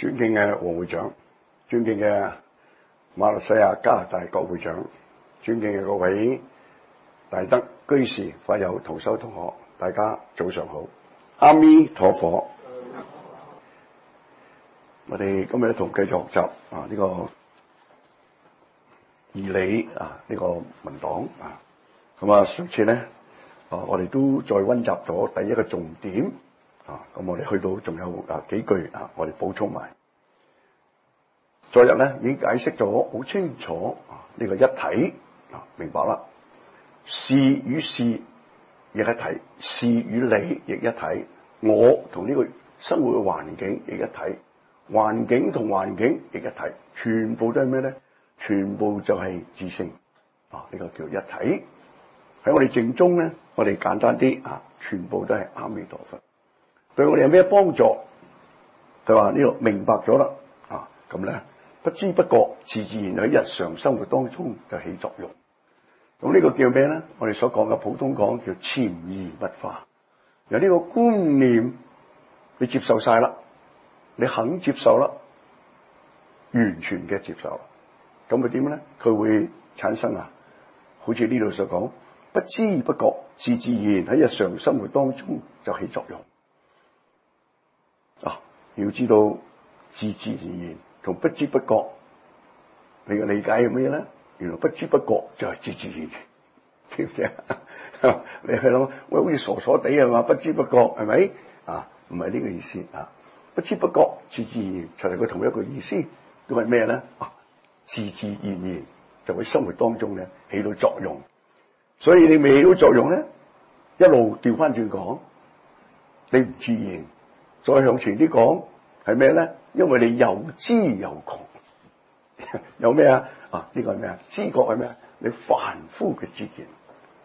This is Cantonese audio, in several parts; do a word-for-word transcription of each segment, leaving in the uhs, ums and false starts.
尊敬嘅黃會長，尊敬嘅馬來西亞加拿大國會長，尊敬嘅各位大德居士、法友、同修同學，大家早上好，阿彌陀佛。我哋今日一同繼續學習啊呢個義理啊呢個文檔啊，咁啊上次咧啊我哋都再溫習咗第一個重點啊，咁我哋去到仲有啊幾句啊，我哋補充埋。昨日咧已經解釋咗好清楚啊呢個一體啊，明白啦。事與事亦一體，事與理亦一體，我同呢個生活嘅環境亦一體。環境同環境亦一體，全部都係咩咧？全部就係自性啊！呢、這個叫一體。喺我哋正中咧，我哋簡單啲啊，全部都係阿彌陀佛。對我哋有咩幫助？佢話呢個明白咗啦啊，咁咧不知不覺，自自然喺日常生活當中就起作用。咁呢個叫咩咧？我哋所講嘅普通講叫潛移默化。由呢個觀念你接受晒啦。你肯接受啦，完全嘅接受，咁佢點咧？佢會產生啊，好似呢度所講，不知不覺，自自然喺日常生活當中就起作用。啊，要知道自自然然同不知不覺，你嘅理解係咩咧？原來不知不覺就係自自然然，知唔知啊？你去諗，喂，好似傻傻地係嘛？不知不覺係咪？啊，唔係呢個意思啊。不知不覺，自自然然就係佢同一個意思，都係咩咧？啊，自自然然就喺生活當中咧起到作用。所以你未起到作用咧，一路調翻轉講，你唔自然。再向前啲講係咩咧？因為你有知有覺，有咩啊？啊，呢個係咩啊？知覺係咩啊？你凡夫嘅知見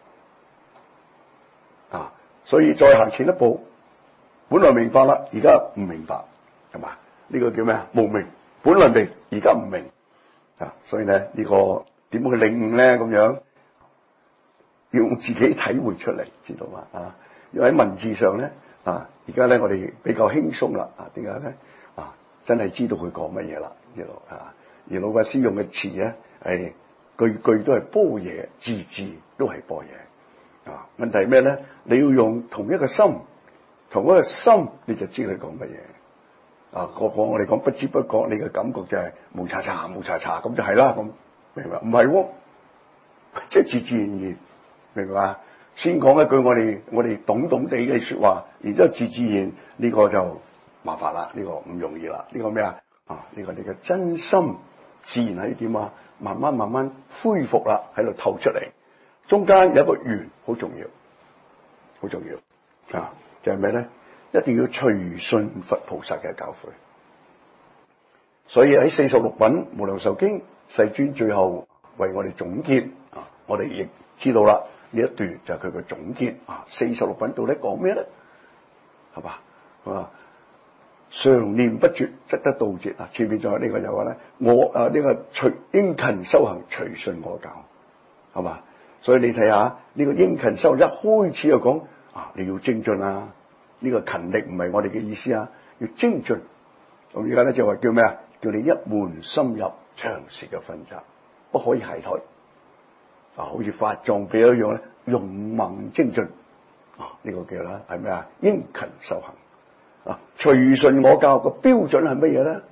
啊，所以再行前一步。本來明白啦，而家唔明白，係嘛？呢個叫咩啊？無明。本來明，而家唔明啊！所以咧，呢個點樣去領悟咧？咁樣要用自己體會出嚟，知道嘛？啊，要喺文字上咧啊，而家咧我哋比較輕鬆啦啊！點解咧？啊，真係知道佢講乜嘢啦？呢度啊，而老法師用嘅詞咧係句句都係般若，字字都係般若啊！問題係咩咧？你要用同一個心。同嗰個心你就知佢講乜嘢啊！個個我哋講不知不覺，你嘅感覺就係無查查無查查咁就係啦，咁明白？唔係喎，即係自自然然，明白嘛？先講一句我哋我哋懂懂地嘅說話，然之後自自然呢個就麻煩啦，呢個唔容易啦。呢個咩啊？啊呢個你嘅真心自然係點啊？慢慢慢慢恢復啦，喺度透出嚟。中間有一個緣好重要，好重要啊！就係咩咧？一定要隨順佛菩薩嘅教誨。所以喺四十六品無量壽經，世尊最後為我哋總結啊，我哋亦知道啦，呢一段就係佢嘅總結啊。四十六品到底講咩咧？係嘛？啊，常念不絕，則得道節啊。前面仲有呢個就話咧，我啊呢、這個隨應勤修行，隨順我教，係嘛？所以你睇下呢個應勤修行一開始就講。啊！你要精進啊！呢、這個勤力唔係我哋嘅意思啊，要精進。咁而家咧就話叫咩啊？叫你一門深入，長時嘅奮習，不可以懈怠。啊，好似法藏比一樣咧，勇猛精進。啊，呢、這個叫啦係咩啊？應勤修行。啊，隨順我教個標準係乜嘢咧？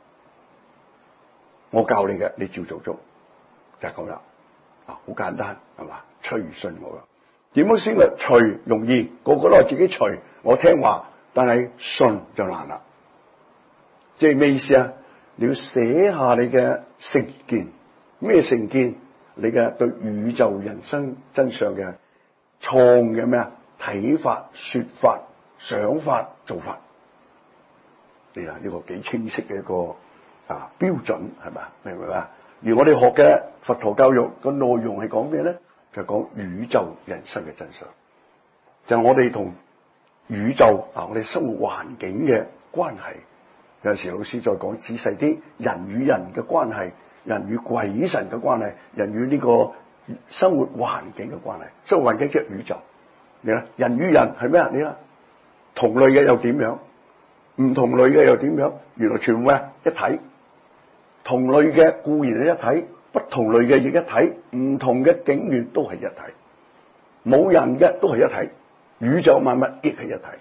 我教你嘅，你照做足，就係咁啦。啊，好簡單係嘛？隨順我嘅。點樣先嘅隨容易，個個都係自己隨，我聽話，但係順就難啦。即係咩意思啊？你要寫下你嘅成見，咩成見？你嘅對宇宙人生真相嘅創嘅咩啊？睇法、說法、想法、做法，你啊呢個幾清晰嘅一個啊標準係咪？明唔明啊？而我哋學嘅佛陀教育個內容係講咩咧？就講宇宙人生嘅真相，就係我哋同宇宙啊，我哋生活環境嘅關係。有陣時老師再講仔細啲，人與人嘅關係，人與鬼神嘅關係，人與呢個生活環境嘅關係。生活環境即係宇宙，你啦，人與人係咩啊？你啦，同類嘅又點樣？ 唔同類嘅又點樣？原來全部係一體。同類嘅固然係一體，不同類嘅亦一體，唔同嘅境緣都係一體。冇人嘅都係一體，宇宙萬物亦係一體。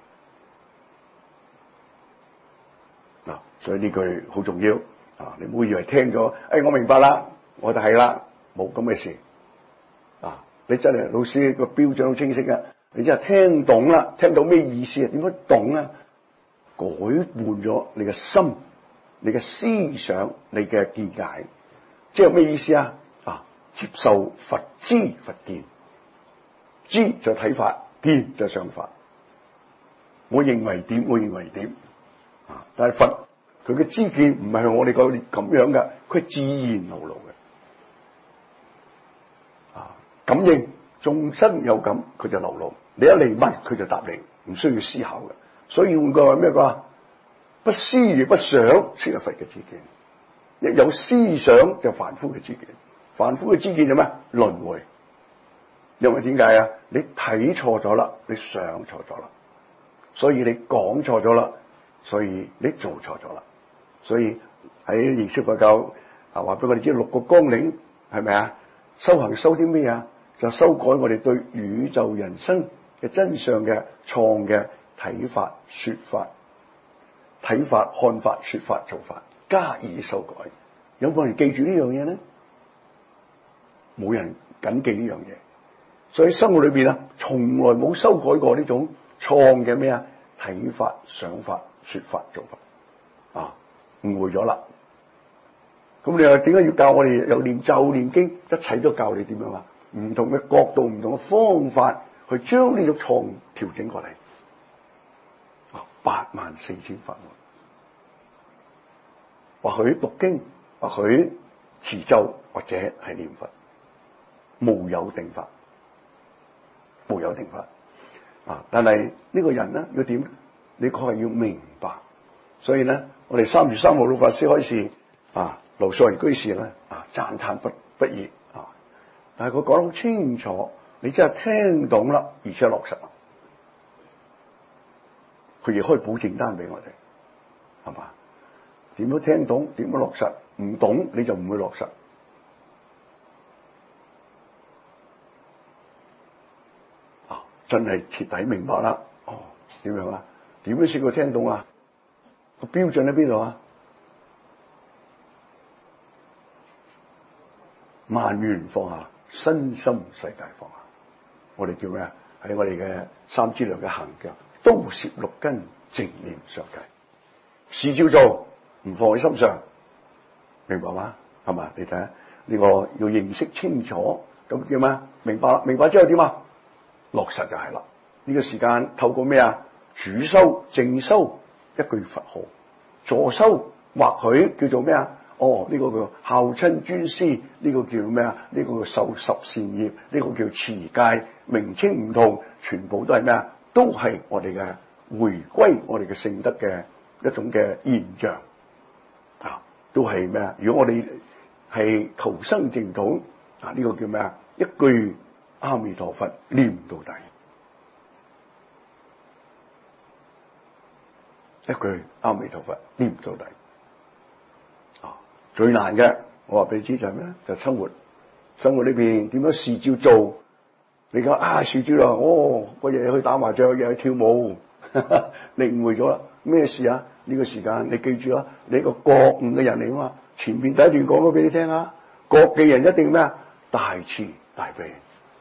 嗱，所以呢句好重要啊！你唔好以為聽咗，誒，我明白啦，我就係啦，冇咁嘅事啊！你真係老師個標準好清晰嘅，你真係聽懂啦，聽到咩意思啊？點樣懂啊？改換咗你嘅心。你嘅思想，你嘅見解，即係咩意思啊？啊，接受佛知佛見，知就睇法，見就想法。我認為點，我認為點啊！但係佛佢嘅知見唔係我哋個咁樣嘅，佢係自然流露嘅啊。感應眾生有感，佢就流露。你一嚟問，佢就答你，唔需要思考嘅。所以換句話咩講？不思而不想，先係佛嘅知見。一有思想就凡夫嘅知見，凡夫嘅知見就咩？輪迴。因為點解啊？你睇錯咗啦，你想錯咗啦，所以你講錯咗啦，所以你做錯咗啦。所以喺認識佛教啊，話俾我哋知六個綱領係咪啊？修行修啲咩啊？就修改我哋對宇宙人生嘅真相嘅錯嘅睇法、說法。睇法、看法、說法、做法，加以修改。有冇人記住呢樣嘢呢？冇人謹記呢樣嘢。所以生活裏邊啊，從來冇修改過呢種錯嘅咩啊？睇法、想法、說法、做法啊，誤會咗啦。咁你又點解要教我哋又念咒念經？一切都教你點樣啊？唔同嘅角度、唔同嘅方法去將呢種錯誤調整過嚟。八萬四千法門，或許讀經，或許持咒，或者係念佛，無有定法，無有定法啊！但係呢個人咧要點？你確係要明白。所以咧，我哋三月三號老法師開示啊，盧素雲居士咧啊，讚歎不不已啊！但係佢講得好清楚，你真係聽懂啦，而且落實。佢亦開保證單俾我哋，係嘛？點樣聽懂？點樣落實？唔懂你就唔會落實。啊，真係徹底明白啦！哦，點樣啊？點樣先會聽懂啊？個標準喺邊度啊？萬緣放下，身心世界放下。我哋叫咩啊？喺我哋嘅三資糧嘅行腳。都攝六根，正念相繼，事照做，唔放喺心上，明白嗎？係嘛？你睇下呢個要認識清楚，咁叫咩？明白啦，明白之後點啊？落實就係啦。呢個時間透過咩啊？主修、正修，一句佛號，助修或許叫做咩啊？哦，呢個叫孝親尊師，呢個叫咩啊？呢個叫受十善業，呢個叫持戒，名稱唔同，全部都係咩啊？都係我哋嘅回歸，我哋嘅聖德嘅一種嘅現象啊！都係咩啊？如果我哋係求生淨土啊，呢個叫咩啊？一句阿彌陀佛念到底，一句阿彌陀佛念到底啊！最難嘅，我話俾你知就係咩咧？就係生活，生活裏邊點樣事照做。你講啊，樹主啊，哦，我日日去打麻雀，日日去跳舞，呵呵你誤會咗啦。咩事啊？呢、這個時間你記住啦，你一個覺悟嘅人嚟啊嘛。前面第一段講咗俾你聽啊，覺嘅人一定咩啊？大慈大悲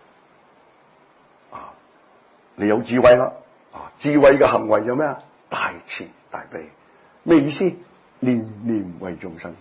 啊！你有智慧啦啊！智慧嘅行為有咩啊？大慈大悲，咩意思？念念為眾生，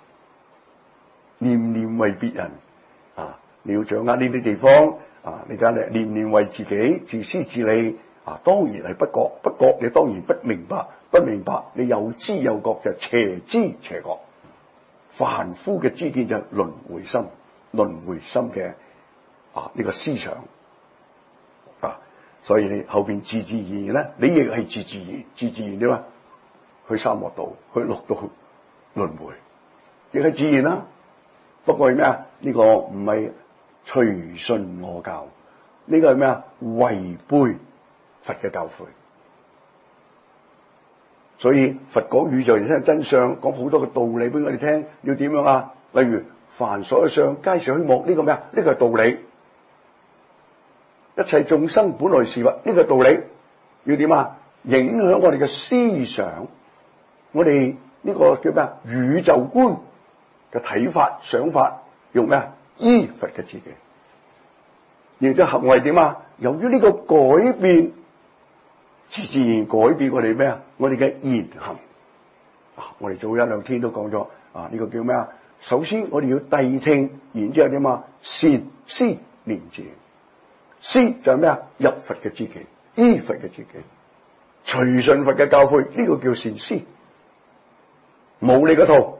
念念為別人啊！你要掌握呢啲地方。啊！你梗係念念為自己，自私自利啊！當然係不覺，不覺你當然不明白，不明白你有知有覺就邪知邪覺。凡夫嘅知見就輪迴心，輪迴心嘅啊呢、這個思想啊，所以你後邊自自然然咧，你亦係自自然，自自然點啊？去三惡道，去六道輪迴，亦係自然啦、啊。不過係咩啊？呢、這個唔係。隨順我教，呢、這個係咩啊？違背佛嘅教誨， 所以佛講宇宙人生嘅真相，講好多嘅道理俾我哋聽，要點樣啊？例如凡所有相，皆是虛妄，呢個咩啊？呢個係道理。一切眾生本來是物，呢個係道理。要點啊？影響我哋嘅思想，我哋呢個叫咩啊？宇宙觀嘅睇法、想法，用咩啊？依佛嘅自己。然之後行為點啊？由於呢個改變，自自然改變我哋咩啊？我哋嘅言行。啊，我哋早一兩天都講咗啊，呢個叫咩啊？首先我哋要諦聽，然之後點啊？善思念字。思就係咩啊？入佛嘅知己，依佛嘅知己，隨順佛嘅教誨，呢、這個叫善思。冇你嗰套，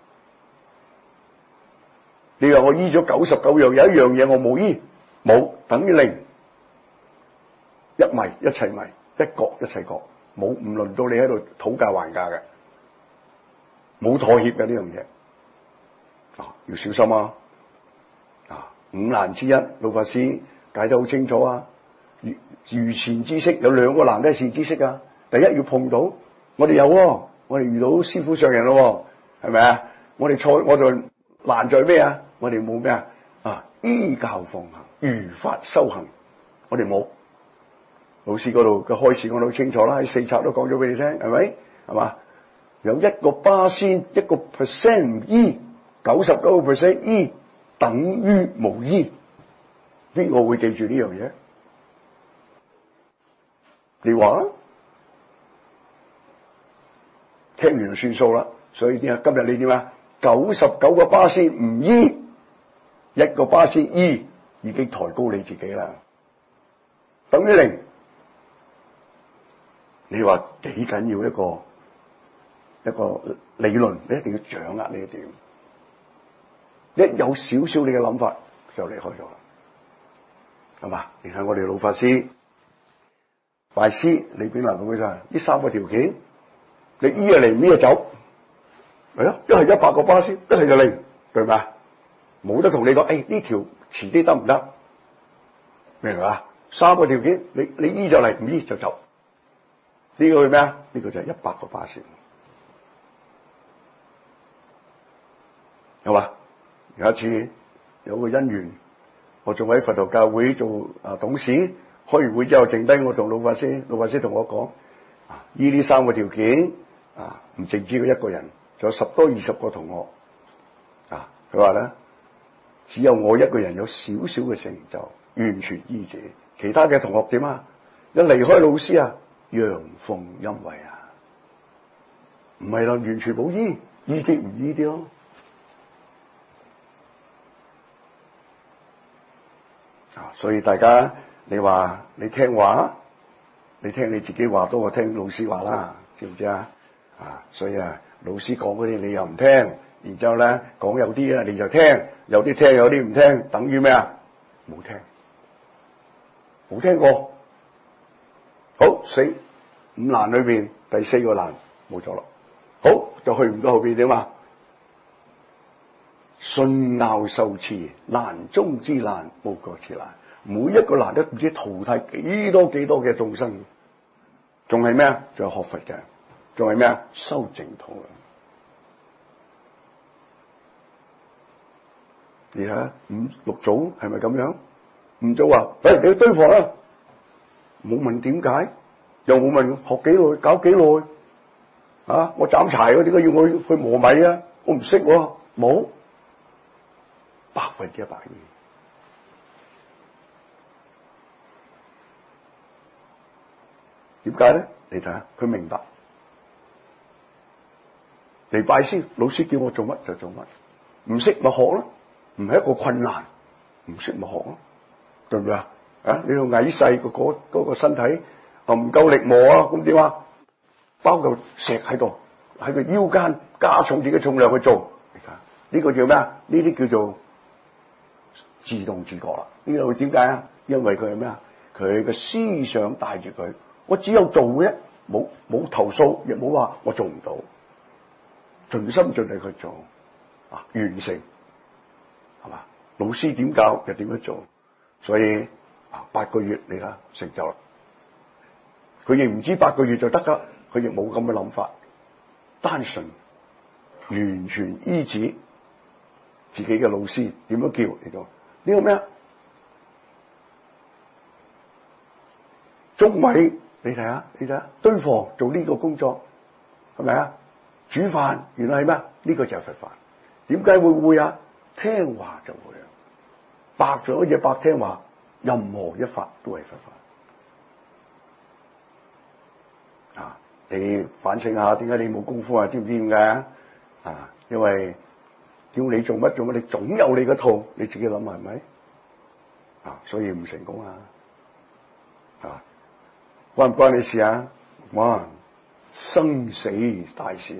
你話我依咗九十九樣，有一樣嘢我冇依，冇等於零，一迷一切迷，一覺一切覺，冇，唔輪到你喺度討價還價嘅，冇妥協嘅呢樣嘢，啊，要小心啊！啊，五難之一，老法師解得好清楚啊！如如善知識有兩個難都係善知識啊！第一要碰到，我哋有、哦，我哋遇到師父上人咯，係咪啊？我哋錯，我就難在咩啊？我哋冇咩啊？啊，依教奉行，如法修行，我哋冇。老師嗰度嘅開始講得好清楚啦，喺四冊都講咗俾你聽，係咪？係嘛？有一個巴仙，一個 percent 唔依，九十九個 percent 依，等於無依。邊個會記住呢樣嘢？你話啦，聽完就算數啦。所以點啊？今日你點啊？九十九個巴仙唔依，一個巴仙依，已經抬高你自己啦，等於零。你話幾緊要一個一個理論，你一定要掌握呢一點。一有少少你嘅諗法，就離開咗啦。係嘛？你睇我哋老法師拜師，你邊能咁嘅？呢三個條件，你依就嚟，呢就走，係啊，一係一百個巴仙，一係就零，對嘛？冇得同你講，誒呢條遲啲得唔得？明嘛？三個條件，你你依就嚟，唔依就走。呢個係咩啊？呢個就係一百個巴仙，係嘛？有一次有個因緣。我仲喺佛陀教會做啊董事，開完會之後剩低我同老法師，老法師同我講，啊，依呢三個條件啊，唔淨止佢一個人，仲有十多二十個同學，啊，佢話咧，只有我一個人有少少嘅成就，完全依止，其他嘅同學點啊？一離開老師啊，陽奉陰違啊，唔係啦，完全冇依，依啲唔依啲咯。啊！所以大家你話你聽話，你聽你自己話多過聽老師話啦，知唔知啊？啊！所以啊，老師講嗰啲你又唔聽，然之後咧講有啲啊你就聽，有啲聽有啲唔聽，等於咩啊？冇聽，冇聽過。好，四五難裏邊第四個難冇咗啦。好，就去唔到後邊點啊？信拗受持，難中之難，無過之難。每一個難都唔知淘汰幾多幾多嘅眾生，仲係咩啊？仲有學佛嘅，仲係咩啊？修淨土嘅。你睇下五六祖係咪咁樣？五祖話：誒、哎，你去堆房啦，冇問點解，又冇問學幾耐，搞幾耐。啊，我斬柴，點解要我去磨米啊？我唔識喎，冇。百分之一百二，點解咧？你睇下，佢明白嚟拜師，老師叫我做乜就做乜，唔識咪學咯，唔係一個困難，唔識咪學咯，對唔對啊？啊，你個矮細個嗰嗰個身體啊唔夠力磨啊，咁點啊？包嚿石喺度，喺個腰間加重自己重量去做，你睇呢個叫咩啊？呢啲叫做自動自覺啦，呢度點解啊？因為佢係咩啊？佢嘅思想帶住佢，我只有做嘅，冇冇投訴，亦冇話我做唔到，盡心盡力去做，啊，完成，係嘛？老師點教就點樣做，所以啊八個月你睇成就啦。佢亦唔知八個月就得噶， 佢亦冇咁嘅諗法，單純完全依止自己嘅老師點樣叫嚟到呢個咩啊？中偉，你睇下，你睇下堆房做呢個工作係咪啊？煮飯原來係咩？呢個就係佛法。點解會會啊？聽話就會啊！白咗一隻白聽話，任何一法都係佛法。啊！你反省下，點解你冇功夫啊？知唔知點解啊？啊！因為叫你做乜做乜，你總有你個套，你自己諗下係咪？啊！所以唔成功啊！啊！關唔關你事啊？哇！生死大事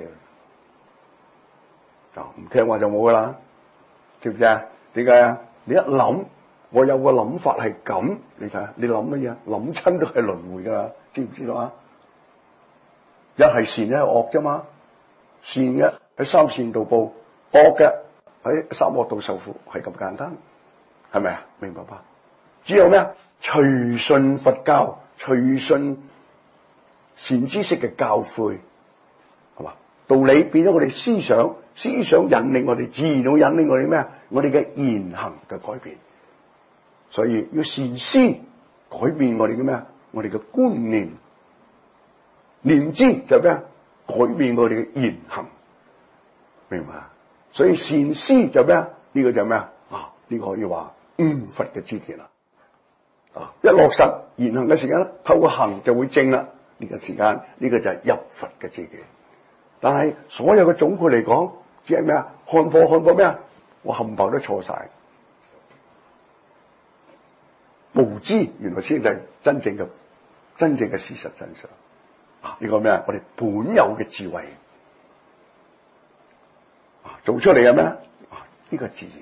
啊！啊！唔聽話就冇噶啦，知唔知啊？點解啊？你一諗，我有個諗法係咁，你睇下，你諗乜嘢？諗親都係輪迴噶啦，知唔知道啊？一係善，一係惡啫嘛。善嘅喺三善道報，惡嘅喺三惡道受苦，係咁簡單，係咪啊？明白吧？只有咩啊？隨順佛教，隨順善知識嘅教誨，係嘛？道理變咗我哋思想，思想引領我哋，自然會引領我哋咩啊？我哋嘅言行嘅改變。所以要善思改變我哋嘅咩啊？我哋嘅觀念，念知就咩啊？改變我哋嘅言行，明白？所以善思就咩啊？呢個就咩啊？啊，呢個可以話悟佛嘅知見啦。啊，一落實言行嘅時間咧，透過行就會正啦。呢個時間呢個就係入佛嘅知見。但係所有嘅總括嚟講，只係咩啊？看破看破咩啊？我冚唪唥都錯晒，無知原來先係真正嘅真正嘅事實真相。啊，呢個咩啊？我哋本有嘅智慧啊，做出嚟係咩啊？呢個自然，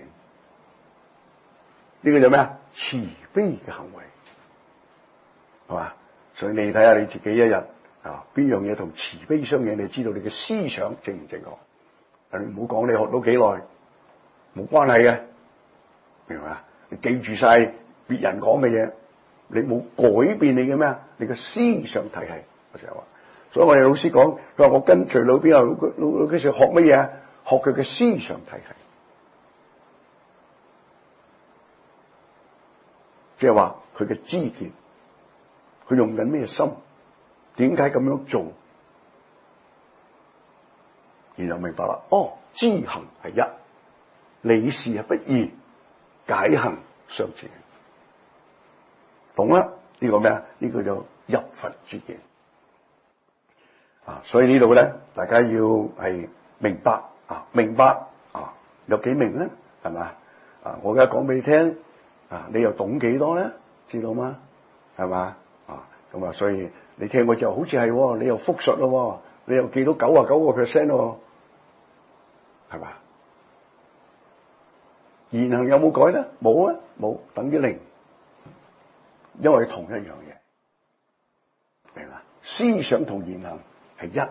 呢個就咩啊？慈悲嘅行為，係嘛？所以你睇下你自己一日啊，邊樣嘢同慈悲相應，你知道你嘅思想正唔正確？但你唔好講你學到幾耐，冇關係嘅，明白嘛？你記住晒別人講嘅嘢，你冇改變你嘅咩啊？你嘅思想體系，我成日話，所以我哋老師講，佢話我跟隨老邊啊，老老老幾時學乜嘢啊？學佢嘅思想體系，即係話佢嘅知見，佢用緊咩心？點解咁樣做？然後明白啦，哦，知行係一，理事係不二，解行相似，懂啦？呢個咩啊？呢個就入佛之見啊！所以呢度咧，大家要係明白啊，明白啊，有幾明咧？係嘛啊？我而家講俾你聽啊，你又懂幾多咧？知道嗎？係嘛啊？咁啊，所以你聽過之後好似係，你又復述咯，你又記到九啊九個 percent 咯，係嘛？言行有冇改咧？冇啊，冇，等於零，因為同一樣嘢，明嘛？思想同言行係一，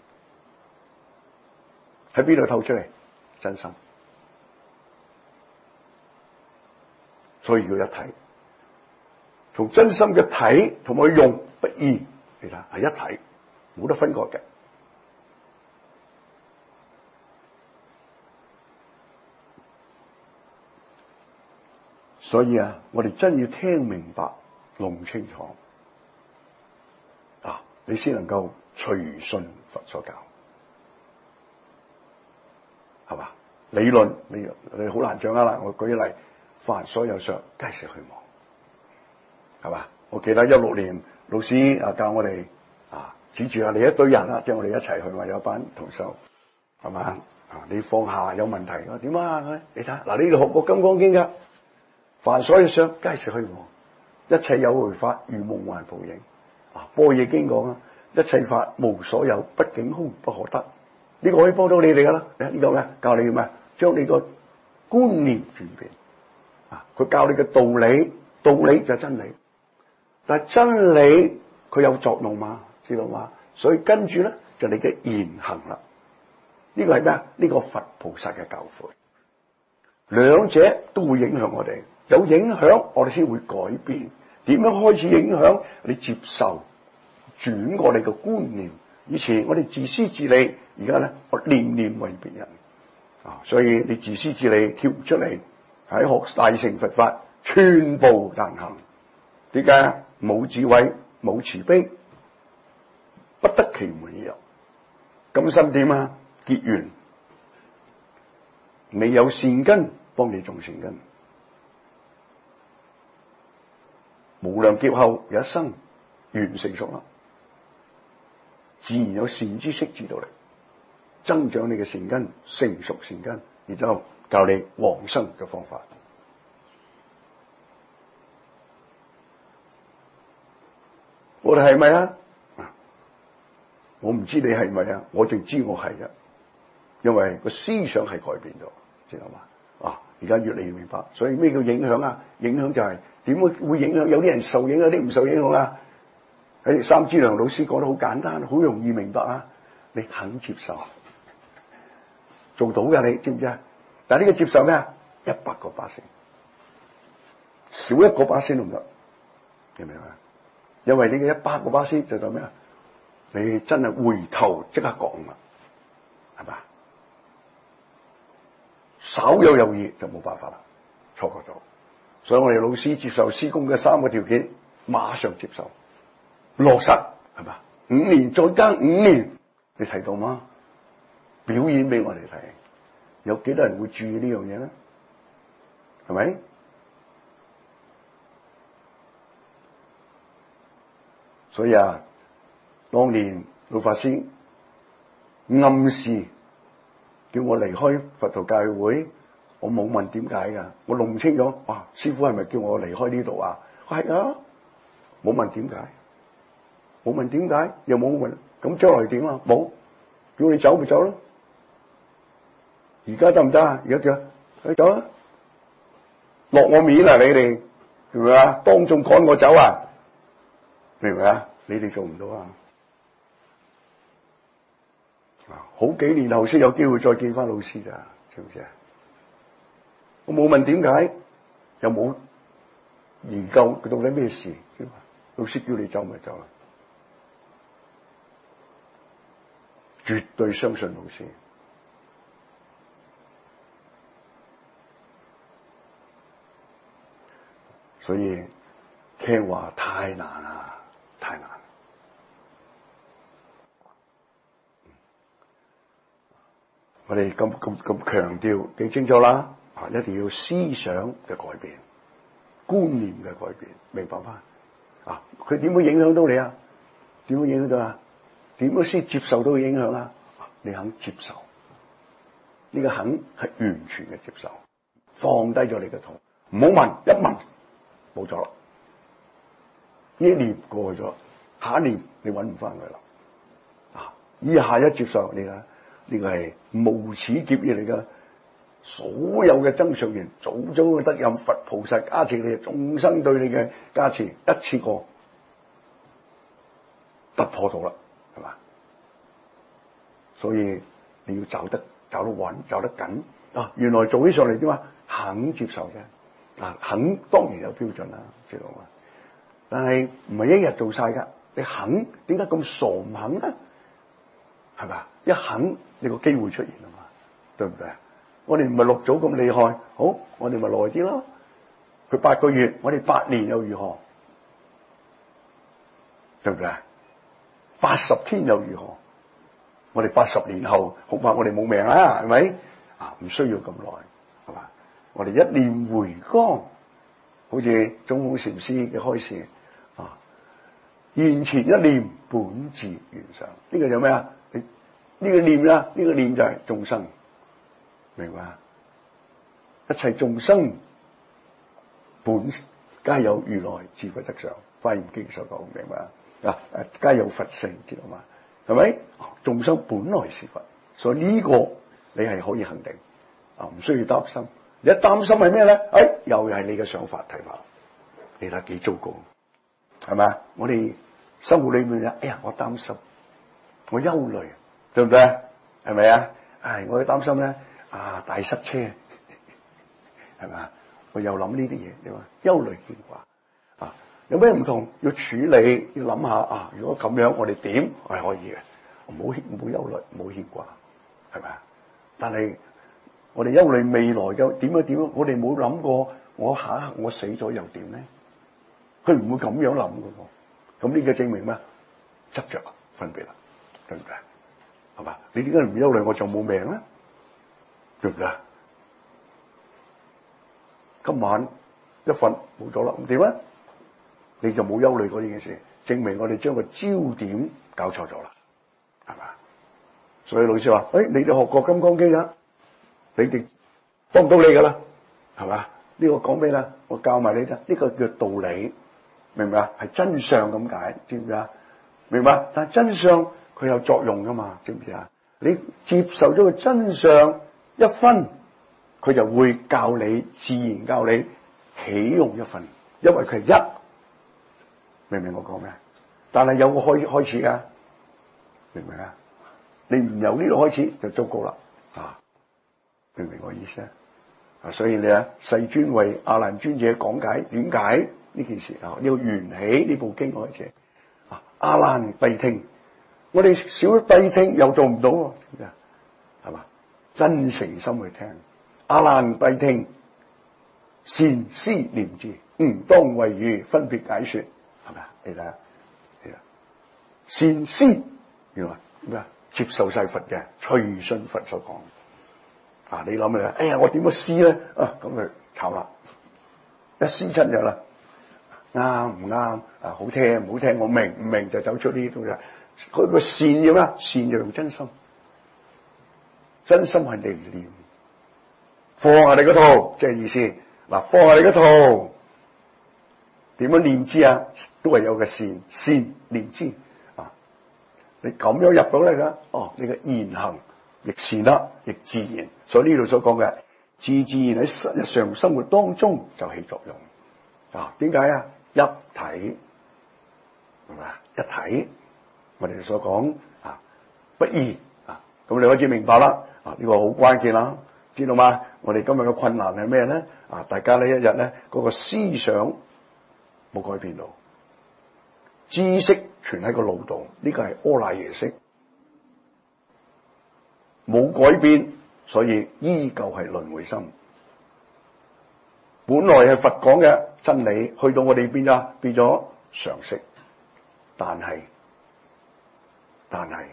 喺邊度透出嚟？真心，所以要一體，從真心嘅體同埋用不二，你睇係一體，冇得分割嘅。所以啊，我哋真要聽明白、弄清楚啊，你先能夠隨順佛所教，係嘛？理論你你好難掌握啦。我舉一例，凡所有相，皆是虛妄，係嘛？我記得一六年老師啊教我哋啊，指住啊你一堆人啦，即係我哋一齊去話有一班同修，係嘛？啊，你放下有問題，我點啊？你睇嗱，你哋學過《金剛經》噶。凡所有相，皆是虛妄，一切有為法，如夢幻泡影。啊，般若經講啊，一切法無所有，不境空，不可得。呢、這個可以幫到你哋噶啦。呢、這個咩？教你咩？將你個觀念轉變。啊，佢教你嘅道理，道理就係真理。但係真理佢有作用嘛？知道嘛？所以跟住咧就你嘅言行啦。呢、這個係咩？呢、這個佛菩薩嘅教誨，兩者都會影響我哋。有影響，我哋先會改變。點樣開始影響？你接受，轉過你嘅觀念， 以前我哋自私自利，而家咧我念念為別人啊！所以你自私自利跳唔出嚟，喺學大乘佛法，全部難行。點解？冇智慧，冇慈悲，不得其門而入。咁心點啊？結緣，未有善根，幫你種善根。無量劫後有一生緣成熟啦，自然有善知識指導你，增長你嘅善根，成熟善根，然之後教你往生嘅方法。我哋係咪啊？我唔知你係咪啊，我淨知我係啊，因為個思想係改變咗，知道嘛？啊，而家越嚟越明白，所以咩叫影響啊？影響就係點會會影響？有啲人受影響，有啲唔受影響啊。喺三資良老師講得好簡單，好容易明白啊！你肯接受，做到噶，你知唔知啊？但係呢個接受咩啊？一百個巴仙，少一個巴仙都唔得，明唔明啊？因為你嘅一百個巴仙就代咩啊？你真係回頭即刻講啦，係嘛？稍有猶豫就冇辦法啦，錯過咗。所以我哋老師接受師公嘅三個條件，馬上接受落實，係嘛？五年再加五年，你睇到嗎？表演俾我哋睇，有幾多人會注意呢樣嘢咧？係咪？所以啊，當年老法師暗示叫我離開佛陀教會，我冇問點解噶，我弄清楚，哇！師父係咪叫我離開呢度啊？係啊，冇問點解，冇問點解，又冇問，咁將來點啊？冇，叫你走咪走咯。而家得唔得啊？而家叫你走啦，落我面啊！你哋係咪啊？當眾趕我走啊？明唔明啊？你哋做唔到啊！好幾年後先有機會再見翻老師咋，知唔知啊？我冇問點解，又冇研究佢到底咩事，老師叫你走咪走啦，絕對相信老師。所以聽話太難啦，太難。我哋咁咁咁強調，記清楚啦！啊，一定要思想嘅改變，觀念嘅改變，明白嗎？啊，佢點會影響到你啊？點會影響到啊？點樣先接受到佢影響啊？你肯接受，呢個肯係完全嘅接受，放低咗你嘅痛，唔好問，一問冇咗啦。呢一念過去咗，下一念你揾唔翻佢啦。啊，以下一接受你睇。呢個係無始劫以嚟嘅，所有嘅增上緣、祖宗嘅德任、佛菩薩加持你、眾生對你嘅加持，一次過突破到啦，係嘛？所以你要找得找得穩、找得緊啊！原來做起上嚟點啊？肯接受嘅啊，肯當然有標準啦，知道嘛？但係唔係一日做晒噶，你肯點解咁傻唔肯啊？係咪？一肯你個機會出現啊嘛，對唔對啊？我哋唔係六祖咁厲害，好，我哋咪耐啲咯。佢八個月，我哋八年又如何？對唔對啊？八十天又如何？我哋八十年後恐怕我哋冇命啦，係咪？啊，唔需要咁耐，係嘛？我哋一念回光，好似總統禪師嘅開示啊，現前一念本自圓上，呢、這個有咩啊？呢個念啦，呢、這個念就係眾生，明白？一切眾生本皆有如來智慧德相，《華嚴經》所講，明白啊？啊，皆有佛性，知道嘛？係咪？眾生本來是佛，所以呢個你係可以肯定啊，唔需要擔心。你一擔心係咩咧？哎，又係你嘅想法睇法，你睇幾糟糕，係咪啊？我哋生活裏面咧，哎呀，我擔心，我憂慮。對唔對？係咪啊？唉，我擔心咧，啊大塞車，係咪啊？我又諗呢啲嘢，你話憂慮牽掛啊？有咩唔同？要處理，要諗下啊！如果咁樣，我哋點係可以嘅？ 唔好唔好憂慮，唔好牽掛，係咪啊？但係我哋憂慮未來嘅點樣點樣，我哋冇諗過我下一刻我死咗又點咧？佢唔會咁樣諗嘅喎。咁呢個證明咩？執着啦，分別啦，對唔對？係嘛？你點解唔憂慮我就冇命咧？對唔對？今晚一瞓冇咗啦，咁點咧？你就冇憂慮過呢件事，證明我哋將個焦點搞錯咗啦，係嘛？所以老師話：，誒、哎，你哋學過《金剛經》啊？你哋幫唔到你噶啦，係嘛？呢、這個講咩啦？我教埋你啫，呢、這個叫道理，明唔明啊？係真相咁解，知唔知啊？明白？但係真相佢有作用噶嘛？知唔知啊？你接受咗個真相一分，佢就會教你，自然教你起用一分，因為佢係一，明唔明我講咩？但係有個開開始噶，明唔明啊？你唔由呢度開始就糟糕啦，啊！明唔明我意思啊？所以你啊，世尊為阿難尊者講解點解呢件事啊？要緣起呢部經開始啊！阿難諦聽，我哋少咗諦聽又做唔到喎，係嘛？真誠心去聽，阿難諦聽，善思念之，吾當為汝分別解說，係咪啊？你睇下，你睇善思，原來咩啊？接受晒佛嘅，隨信佛所講。啊！你諗啊，哎呀，我點樣思咧？啊，咁佢慘啦，一思親就啦，啱唔啱？啊，好聽唔好聽？我明唔明就走出呢啲東西。佢個善要咩？善就用真心，真心係離念，放下你嗰套，即係意思。嗱，放下你嗰套，點樣念之啊？都係有個善，善念之啊。你咁樣入到嚟噶，哦，你嘅言行亦善啦，亦自然。所以呢度所講嘅，自自然喺日常生活當中就起作用。啊，點解啊？一體係咪啊？一體，我哋所講啊，不異啊。咁你開始明白啦。啊，呢、這個好關鍵啦，知道嗎？我哋今日嘅困難係咩咧？啊，大家呢一日咧嗰、那個思想冇改變到，知識存喺個腦度，呢、這個係阿賴耶識，冇改變，所以依舊係輪迴心。本來係佛講嘅真理，去到我哋變咗變咗常識，但係但係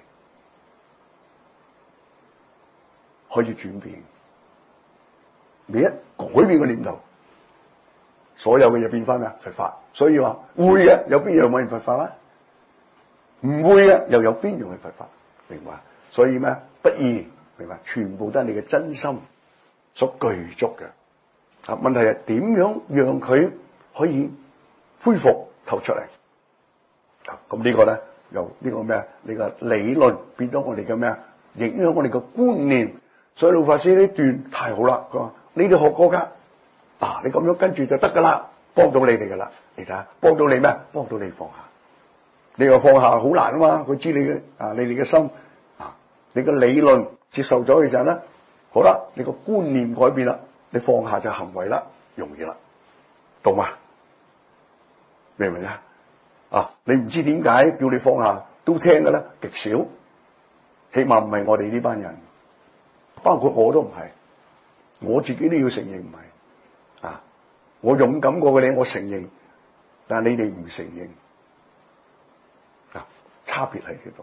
開始轉變，你一改變個念頭，所有嘅嘢變翻啊佛法。所以話會嘅有邊樣冇人佛法啦？唔會嘅又有邊樣係佛法？明白？所以咩不異？明白？全部都係你嘅真心所具足嘅。啊，問題係點樣讓佢可以恢復透出嚟？啊，咁呢個咧由呢個咩啊？你個理論變咗我哋嘅咩啊？影響我哋嘅觀念。所以老法師呢段太好啦，佢話你哋學過噶，啊，你咁樣跟住就得噶啦，幫到你哋噶啦。你睇下，幫到你咩？幫到你放下。你話放下好難啊嘛，佢知你嘅啊，你哋嘅心啊，你嘅理論接受咗嘅時候咧，好啦，你個觀念改變啦，你放下就行為啦，容易啦，懂嘛？明唔明啊？啊，你唔知點解叫你放下都聽嘅咧，極少，起碼唔係我哋呢班人。包括我都唔係，我自己都要承認唔係啊！我勇敢過嘅你，我承認，但係你哋唔承認啊！差別喺呢度，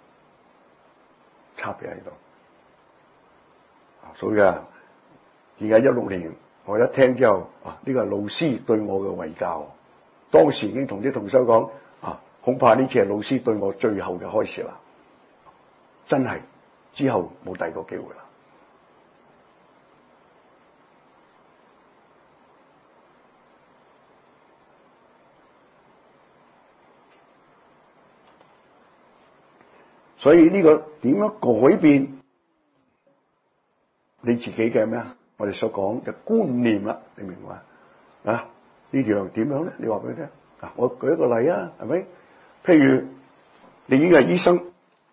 差別喺度啊！所以啊，而家一六年，我一聽之後啊，呢個係老師對我嘅遺教，當時已經同啲同修講啊，恐怕呢次係老師對我最後嘅開始啦，真係之後冇第二個機會啦。所以呢個點樣改變你自己嘅咩啊？我哋所講嘅觀念啦，你明嘛？啊，呢樣點樣咧？你話俾佢聽啊！我舉一個例啊，係咪？譬如你已經係醫生，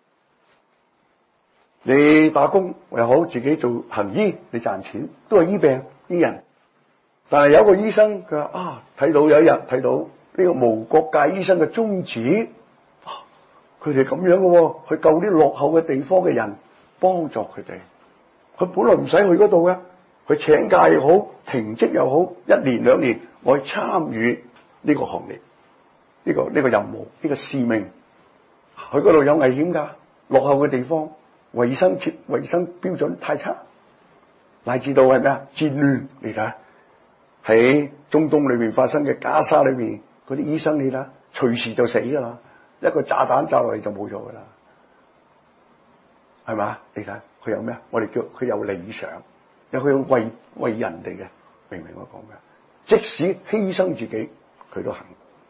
你打工又好，自己做行醫，你賺錢都係醫病醫人。但係有一個醫生佢話啊，睇到有一日睇到呢個無國界醫生嘅宗旨。 佢哋咁樣嘅喎，去救啲落後嘅地方嘅人，幫助佢哋。佢本來唔使去嗰度嘅，佢請假又好，停職又好，一年兩年，我去參與呢個行列，呢個呢個任務，呢個使命。去嗰度有危險㗎，落後嘅地方，衛生設衛生標準太差，乃至到係咩啊？戰亂，你睇喺中東裏面發生嘅加沙裏面嗰啲醫生，你睇隨時就死㗎啦，一個炸彈炸落嚟就冇咗㗎啦，係嘛？你睇佢有咩啊？我哋叫佢有理想，有佢為為人哋嘅，明唔明我講咩？即使犧牲自己，佢都行。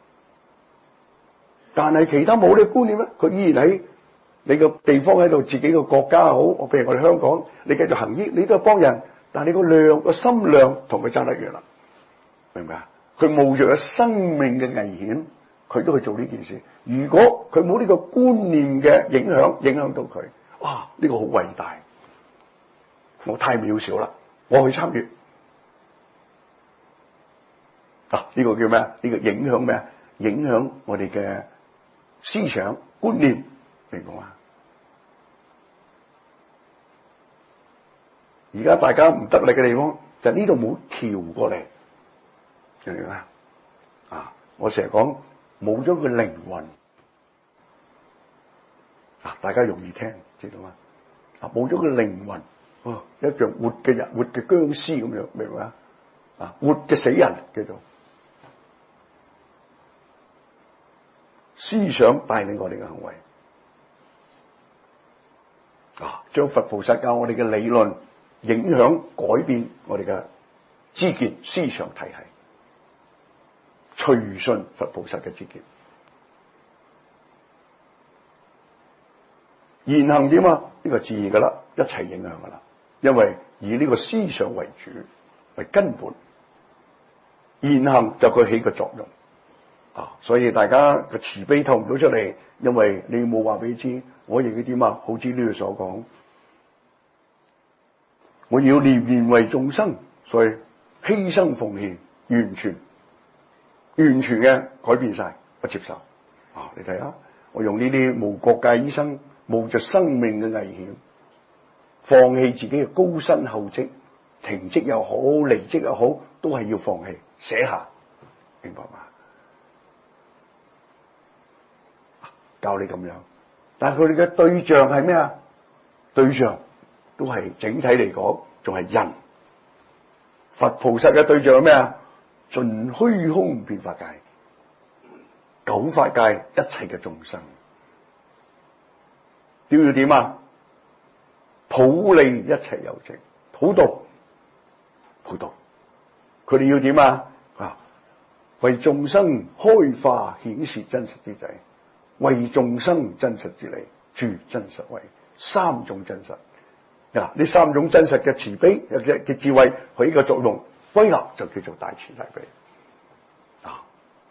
但係其他冇呢個觀念咧，佢依然喺你個地方喺度，自己個國家好，我譬如我哋香港，你繼續行醫，你都係幫人，但係你個量個心量同佢爭得遠啦，明唔明啊？佢冒着咗生命嘅危險，佢都去做呢件事。如果佢冇呢個觀念嘅影響，影響到佢，哇！呢個好偉大，我太渺小啦，我去參與啊！呢個叫咩啊？呢個影響咩啊？影響我哋嘅思想觀念，明唔明啊？而家大家唔得力嘅地方就呢度冇調過嚟，明唔明啊？啊！我成日講冇咗個靈魂啊，大家容易聽，知道嗎？啊，冇咗個靈魂，哦，一樣活嘅人，活嘅僵屍咁樣，明唔明啊？啊，活嘅死人叫做。思想帶領我哋嘅行為，啊，將佛菩薩教我哋嘅理論影響改變我哋嘅知見思想體系，隨順佛菩薩嘅知見，言行點啊？呢、這個自然噶啦，一齊影響噶啦，因為以呢個思想為主為根本，言行就佢起個作用。啊！所以大家嘅慈悲透唔到出嚟，因為你冇話俾你知，我亦要點啊？好似呢度所講，我要念念為眾生，所以犧牲奉獻，完全完全嘅改變晒，我接受。啊！你睇下，我用呢啲無國界醫生，冒着生命嘅危險，放棄自己嘅高薪厚職，停職又好，離職又好，都係要放棄，寫下，明白嘛？教你咁樣，但係佢哋嘅對象係咩啊？對象都係整體嚟講，仲係人。佛菩薩嘅對象係咩啊？盡虛空遍法界，九法界一切嘅眾生，都要點啊？普利一切有情，普度，普度。佢哋要點啊？啊，為眾生開化顯示真實之際。為眾生真實之理，住真實慧，三種真實。嗱，呢三種真實嘅慈悲嘅嘅智慧，佢呢個作用歸納就叫做大慈大悲。啊，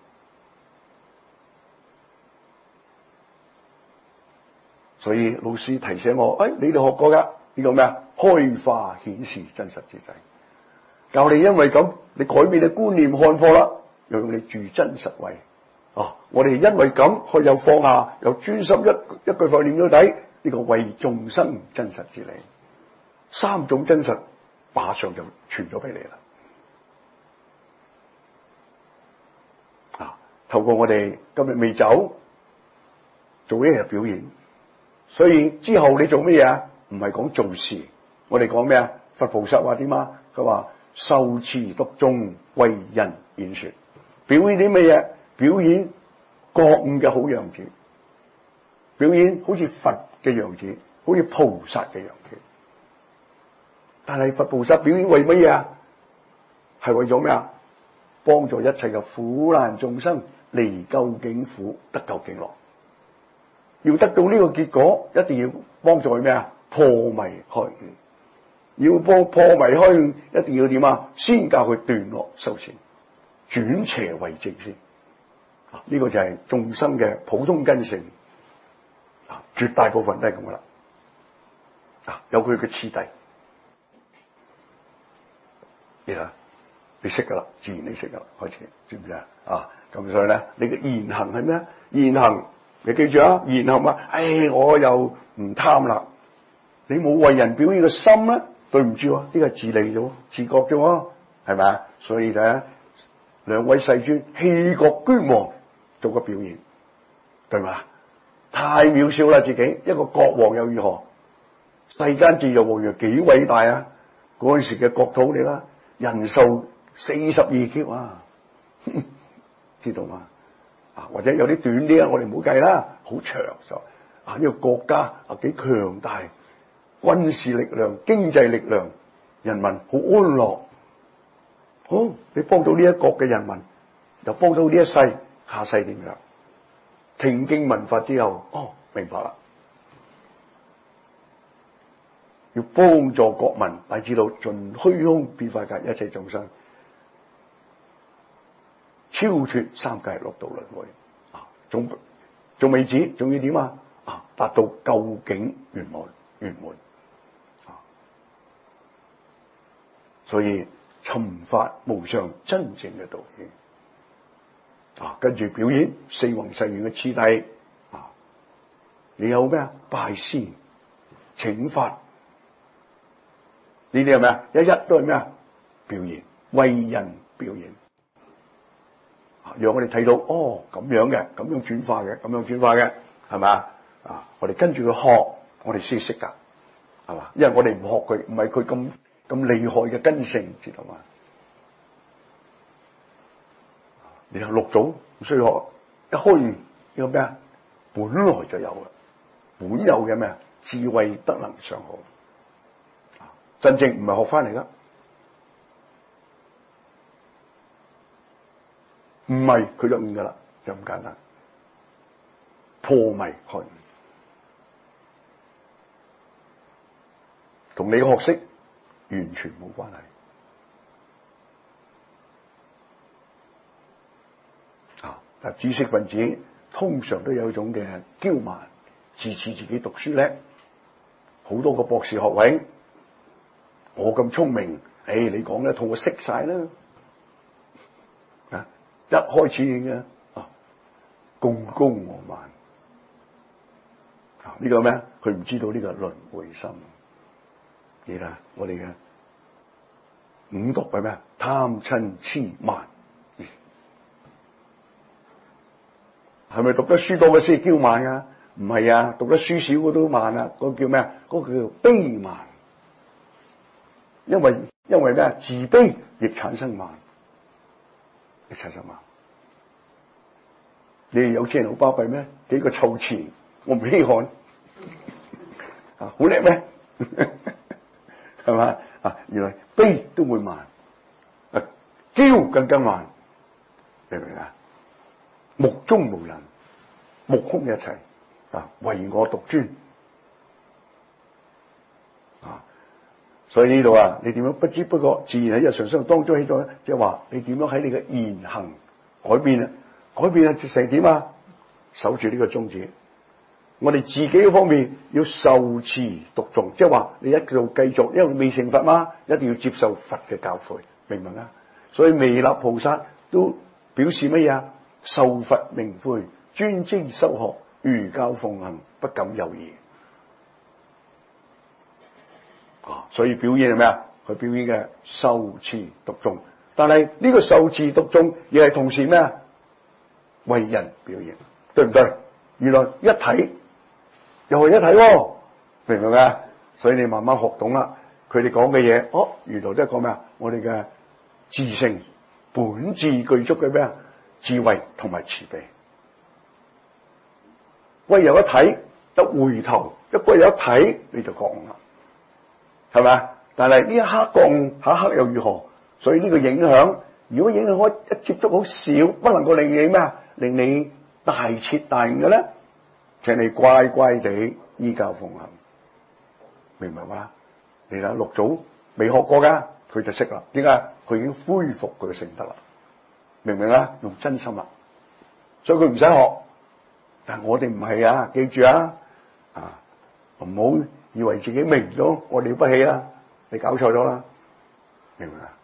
所以老師提醒我，誒、哎，你哋學過噶呢個咩啊？開化顯示真實之際，教你因為咁，你改變你觀念看破啦，又用你住真實慧。啊！我哋因為咁，佢又放下，又專心一一句話念到底，呢、這個為眾生真實之理，三種真實，馬上就傳咗俾你啦。啊！透過我哋今日未走，做一日表演，所以之後你做乜嘢啊？唔係講做事，我哋講咩啊？佛菩薩話點啊？佢話受持讀誦為人演說，表演啲乜嘢？表演覺悟嘅好樣子，表演好似佛嘅樣子，好似菩薩嘅樣子。但係佛菩薩表演為乜嘢啊？係為咗咩啊？幫助一切嘅苦難眾生離究竟苦，得究竟樂。要得到呢個結果，一定要幫助佢咩啊？破迷開悟。要幫破迷開悟，一定要點啊？先教佢斷惡修善，轉邪為正先。呢個就係眾生嘅普通根性，啊，絕大部分都係咁噶啦，啊，有佢嘅次第，你睇，你識噶啦，自然你識噶啦，開始知唔知啊？啊，咁所以咧，你嘅言行係咩啊？言行你記住啊，然後嘛，唉，我又唔貪啦。你冇為人表演嘅心咧，對唔住啊，呢個係自利啫，自覺啫，係咪啊？所以咧，兩位世尊棄國居王做個表現，對嘛？太渺小啦，自己一個國王又如何？世間自有王樣幾偉大啊！嗰陣時嘅國土嚟啦，人數四十二億啊，知道嘛？啊，或者有啲短啲啊，我哋唔好計啦，好長就啊，呢個國家啊幾強大，軍事力量、經濟力量，人民好安樂。好，你幫到呢一國嘅人民，又幫到呢一世，下世點樣？聽經聞法之後，哦，明白啦。要幫助國民，乃至到盡虛空變化界一切眾生，超脫三界六道輪迴。啊，仲仲未止，仲要點啊？啊，達到究竟圓滿圓滿。啊，所以尋法無上真正嘅道義。啊，跟住表演四弘誓願嘅次第。啊，你有咩啊？拜師請法。呢啲係咩啊？一一都係咩啊？表現，為人表演，讓我哋睇到哦，咁樣嘅，咁樣轉化嘅，咁樣轉化嘅，係咪啊？啊，我哋跟住佢學，我哋先識噶，係嘛？因為我哋唔學佢，唔係佢咁咁厲害嘅根性，知道嘛？然後六祖唔需要學，一開悟呢個咩啊？本來就有嘅，本有嘅咩啊？智慧德能上好。真正唔係學翻嚟噶，唔係佢就悟噶啦，就咁簡單。破迷開悟，同你嘅學識完全冇關係。啊，但知識分子通常都有一種嘅驕慢，自恃自己讀書叻，好多個博士學位。我咁聰明，誒，你講一套我識晒啦，啊，一開始嘅啊，貢高我慢，啊，呢個咩？佢唔知道呢個輪迴心。你睇我哋嘅五毒係咩？貪嗔痴慢，係咪讀得書多嘅先驕慢啊？唔係啊，讀得書少嘅都慢啊，嗰個叫咩啊？嗰個叫卑慢。因為因為咩？自卑亦產生慢，亦產生慢。你哋有錢人好巴閉咩？幾個臭錢，我唔稀罕啊！好叻咩？係嘛啊？原來卑都會慢，啊，驕更加慢，明唔明啊？目中無人，目空一切啊，唯我獨尊。所以呢度啊，你點樣不知不覺自然喺日常生活當中起咗咧？即係話你點樣喺你嘅言行改變啊？改變啊成點啊？守住呢個宗旨。我哋自己嘅方面要受持讀誦，即係話你一路繼續，因為未成佛嘛，一定要接受佛嘅教誨，明唔明啊？所以彌勒菩薩都表示乜嘢啊？受佛明悔，專精修學，如教奉行，不敢有異。啊，所以表演係咩啊？佢表演嘅受持讀誦，但係呢個受持讀誦亦係同時咩啊？為人表演，對唔對？原來一睇又係一睇喎，明唔明啊？所以你慢慢學懂啦，佢哋講嘅嘢，哦，原來都係講咩啊？我哋嘅自性本自具足嘅咩啊？智慧同埋慈悲，歸有一睇，得回頭，一歸有一睇，你就覺悟啦。係咪？但係呢一刻降，下一刻又如何？所以呢個影響，如果影響開一接觸好少，不能夠令你咩啊？令你大徹大悟嘅咧，請你乖乖地依教奉行，明唔明嘛？你睇六祖未學過噶，佢就識啦。點解？佢已經恢復佢嘅聖德啦，明唔明啊？用真心啦，所以佢唔使學。但係我哋唔係啊，記住啊，啊唔好以為自己明咗，我了不起啦！你搞錯咗啦，明唔明啊？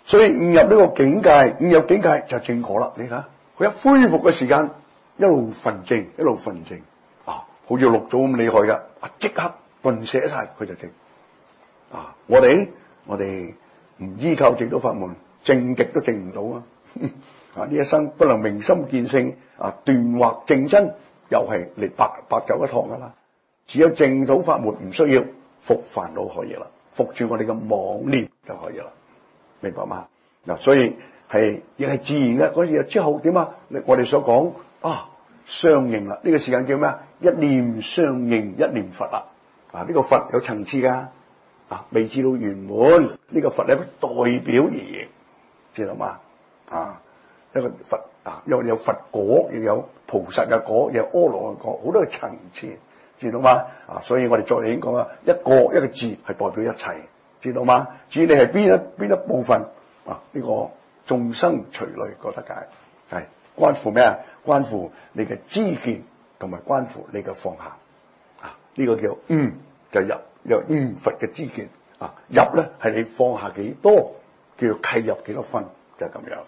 所以悟入呢個境界，悟入境界就正果啦。你睇佢一恢復嘅時間，一路焚靜，一路焚靜啊，好似六祖咁厲害噶，即刻頓瀉晒佢就靜啊！我哋我哋唔依靠淨土法門，靜極都靜唔到啊！啊，呢一生不能明心見性啊，斷惑正真，又係嚟白白走一趟噶啦。只有淨土法門唔需要伏煩惱可以啦，伏住我哋嘅妄念就可以啦，明白嗎？嗱，所以係亦係自然嘅嗰嘢之後點啊？我哋所講啊，相應啦，呢、這個時間叫咩啊？一念相應，一念佛啦。啊，呢、這個佛有層次噶，啊，未至到圓滿，呢、這個佛係一個代表而言，知道嗎？啊，一個佛啊，因為有佛果，亦有菩薩嘅果，亦有阿羅嘅果，好多個層次。知道嗎？啊，所以我哋再嚟已經講啦，一個一個字係代表一切，知道嗎？至於你係邊一邊一部分啊？呢、這個眾生隨類覺得解係關乎咩啊？關乎你嘅知見同埋關乎你嘅放下啊！呢、這個叫嗯就入入嗯佛嘅知見啊，入咧係你放下幾多，叫做契入幾多分，就係、是、咁樣。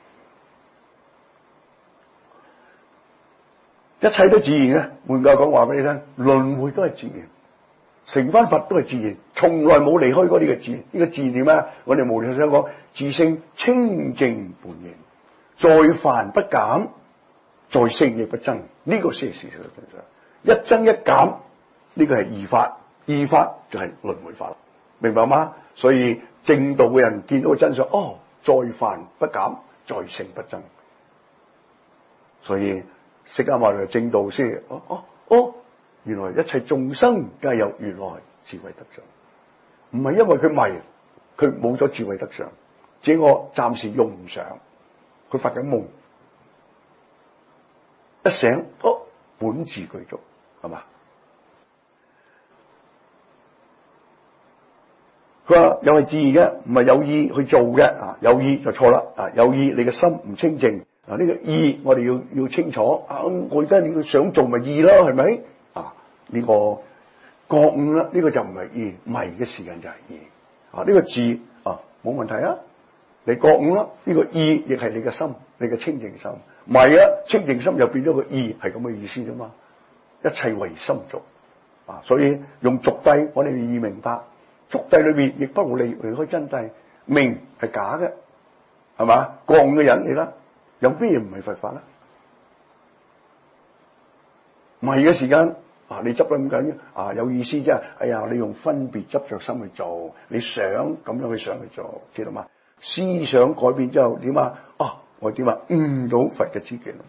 一切都自然嘅，換句講話俾你聽，輪迴都係自然，成翻佛都係自然，從來冇離開過呢個自然。呢、這個自然點啊？我哋無論想講自性清淨本然，在凡不減，在聖亦不增，呢、這個先係事實上。一增一減，呢、這個係異法，異法就係輪迴法，明白嗎？所以正道嘅人見到真相，哦，在凡不減，在聖不增，所以。釋迦牟尼正道先，哦哦哦，原來一切眾生皆有如來智慧德相，唔係因為佢迷，佢冇咗智慧德相，只係我暫時用唔上，佢發緊夢，一醒，哦，本自具足，係嘛？佢話又係自然嘅，唔係有意去做嘅啊，有意就錯啦啊，有意你嘅心唔清淨。嗱，呢個意我哋要要清楚啊！我而家你要想做咪意咯，係咪啊？呢、這個覺悟啦，呢、這個就唔係意，迷嘅時間就係意啊！呢、這個字啊冇問題啊，你覺悟啦，呢、這個意亦係你嘅心，你嘅清淨心迷啊，清淨心又變咗個意，係咁嘅意思啫嘛。一切唯心造啊，所以用俗諦我哋易明白，俗諦裏邊亦不會離離開真諦，明係假嘅，係嘛？覺悟嘅人嚟啦。有咩嘢唔係佛法咧？迷嘅時間啊，你執得咁緊啊，有意思啫。哎呀，你用分別執着心去做，你想咁樣去想去做，知道嘛？思想改變之後點啊？啊，我點啊？悟到佛嘅知見，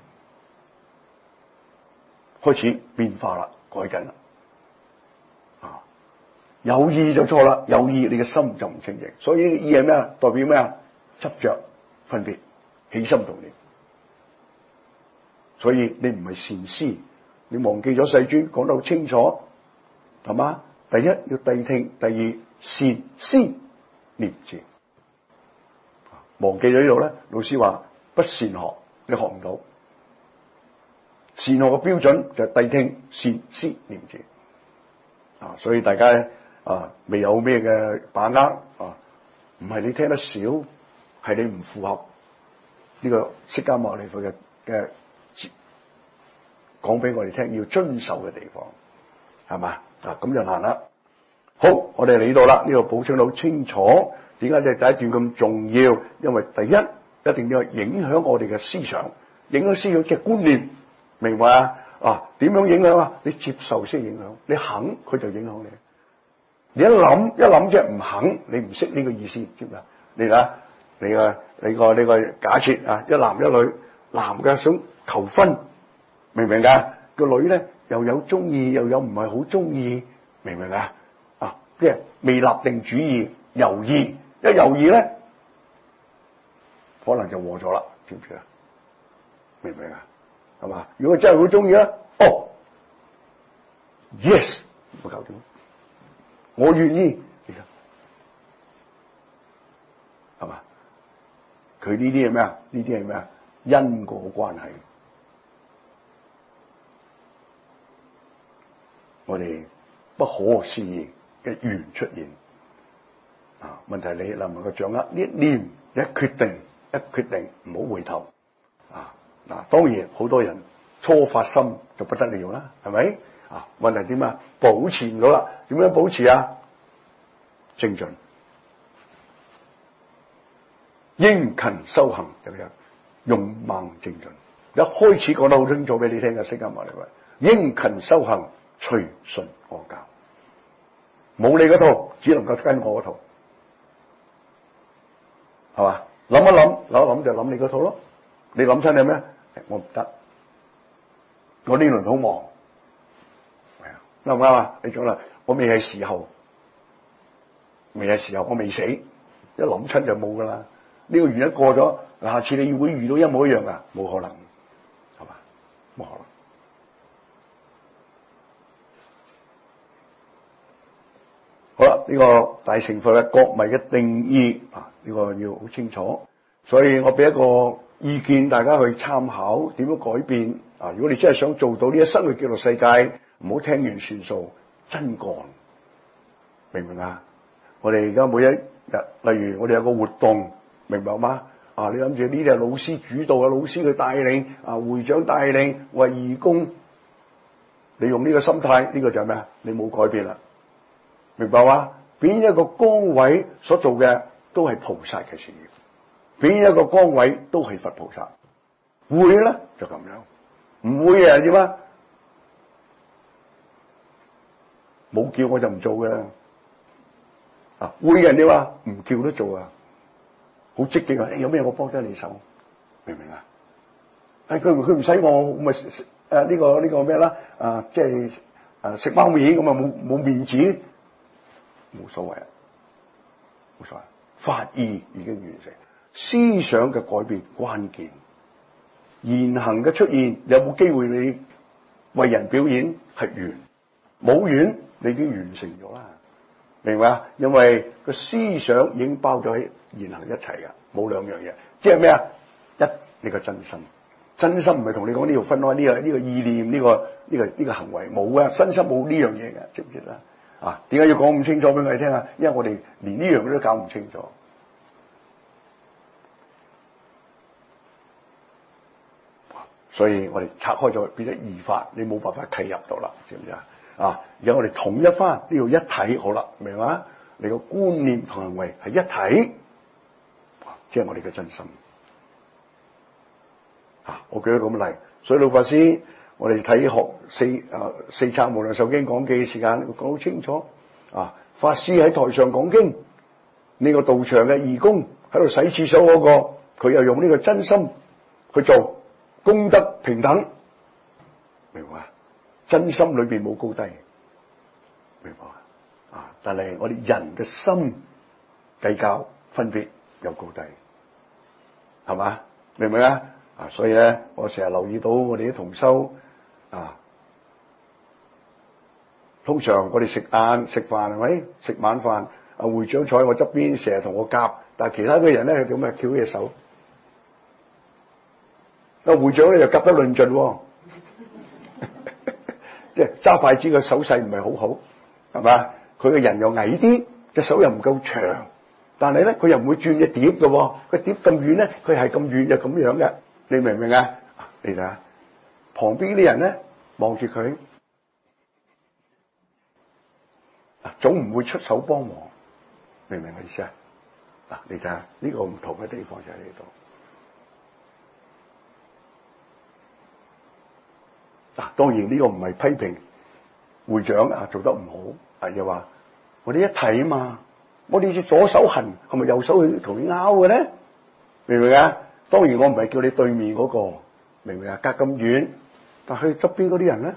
開始變化啦，改緊啦。啊，有意就錯啦，有意你嘅心就唔清淨，所以意係咩啊？代表咩啊？執着、分別、起心動念。所以你唔係善思，你忘記咗世尊講得好清楚，係嘛？第一要諦聽，第二善思念字。忘記咗呢度咧，老師話不善學，你學唔到。善學嘅標準就係諦聽、善思念字。啊，所以大家咧啊，未有咩嘅把握啊，唔係你聽得少，係你唔符合呢個釋迦牟尼佛嘅嘅。講俾我哋聽要遵守嘅地方，係嘛？啊，咁就難啦。好，我哋嚟到啦，呢個補充得好清楚。點解就第一段咁重要？因為第一一定要影響我哋嘅思想，影響思想嘅觀念，明白啊？啊，點樣影響啊？你接受先影響，你肯佢就影響你。你一諗一諗即係唔肯，你唔識呢個意思，知唔知啊？你睇，你個你個呢個假設啊，一男一女，男嘅想求婚。明唔明噶？個女咧又有中意，又有唔係好中意，明唔明啊？啊，即係未立定主意，猶豫，一猶豫咧，可能就和咗啦，知唔知啊？明唔明啊？係嘛？如果真係好中意咧，哦 ，yes， 唔搞掂，我願意，係嘛？佢呢啲係咩啊？呢啲係咩啊？因果關係。我哋不可思議嘅緣出現啊！ 問題你能唔能夠掌握呢一念一決定，一決定唔好回頭啊！嗱，當然好多人初發心就不得了啦，係咪啊？問題點啊？保持唔到啦，點樣保持啊？精進，殷勤修行就咁樣，勇猛精進。一開始講得好清楚俾你聽嘅，釋迦牟尼佛，殷勤修行，隨順我教，冇你嗰套，只能夠跟我嗰套，係嘛？諗一諗，諗一諗就諗你嗰套咯。你諗親係咩？我唔得，我呢輪好忙，啱唔啱啊？你講啦，我未係時候，未係時候，我未死，一諗親就冇噶啦。呢個原因過咗，下次你會遇到一模一樣噶，冇可能，係嘛？冇可能。好啦，呢個大乘佛嘅國迷嘅定義啊，呢個要好清楚。所以我俾一個意見，大家去參考點樣改變啊！如果你真係想做到呢一生嘅極樂世界，唔好聽完算數，真幹，明唔明啊？我哋而家每一日，例如我哋有個活動，明白嗎？啊，你諗住呢啲係老師主導嘅，老師去帶領，啊會長帶領，為義工，你用呢個心態，呢、這個就係咩啊？你冇改變啦，明白嗎？邊一個崗位所做嘅都係菩薩嘅事業，邊一個崗位都係佛菩薩。會咧就咁樣，唔會嘅點啊？冇叫我就唔做嘅。啊，會嘅人點啊？唔叫都做啊，好積極啊！欸、有咩我幫得你手，明唔明啊？誒，佢佢唔使我，咪誒呢個呢、呢個咩啦？啊，即係誒食貓面咁啊，冇冇面子，冇所謂啊，冇所謂。法義已經完成，思想嘅改變關鍵，言行嘅出現有冇機會你為人表演係完，冇完你已經完成咗啦。明白啊？因為個思想已經包咗喺言行一齊噶，冇兩樣嘢。即係咩啊？一，你個真心，真心唔係同你講呢度分開呢、這個呢、這個意念呢、這個呢、這個呢、這個行為冇啊，真心冇呢樣嘢嘅，知唔知啦？啊，點解要講咁清楚俾我哋聽啊？因為我哋連呢樣嘢都搞唔清楚，所以我哋拆開咗變咗二法，你冇辦法契入到啦，知唔知啊？啊！而家我哋統一翻呢度一體好啦，明嘛？你個觀念同行為係一體，即係我哋嘅真心。啊！我舉一個咁例，所以老法師，我哋睇學四啊四冊無量壽經講記嘅時間，講好清楚。啊！法師喺台上講經，呢個道場嘅義工喺度洗廁所嗰個，佢又用呢個真心去做，功德平等，明嘛？真心裏邊冇高低，明白啊？但係我哋人嘅心計較分別有高低，係嘛？明唔明啊？啊，所以咧，我成日留意到我哋啲同修啊，通常我哋食晏食飯係咪？食晚飯，啊會長坐喺我側邊，成日同我夾，但係其他嘅人咧係咁啊，翹起隻手，啊會長咧就夾得論盡喎。即係揸筷子嘅手勢唔係好好，係嘛？佢嘅人又矮啲，隻手又唔夠長，但係咧佢又唔會轉隻碟嘅，個碟咁遠咧，佢係咁遠就咁樣嘅，你明唔明啊？你睇下旁邊啲人咧望住佢，總唔會出手幫忙，明唔明我意思啊？嗱，你睇下呢個唔同嘅地方就喺呢度。嗱，當然呢個唔係批評會長啊做得唔好，係又話我哋一睇啊嘛，我哋隻左手痕，係咪右手去同你拗嘅咧？明唔明啊？當然我唔係叫你對面嗰個，明唔明啊？隔咁遠，但係側邊嗰啲人咧，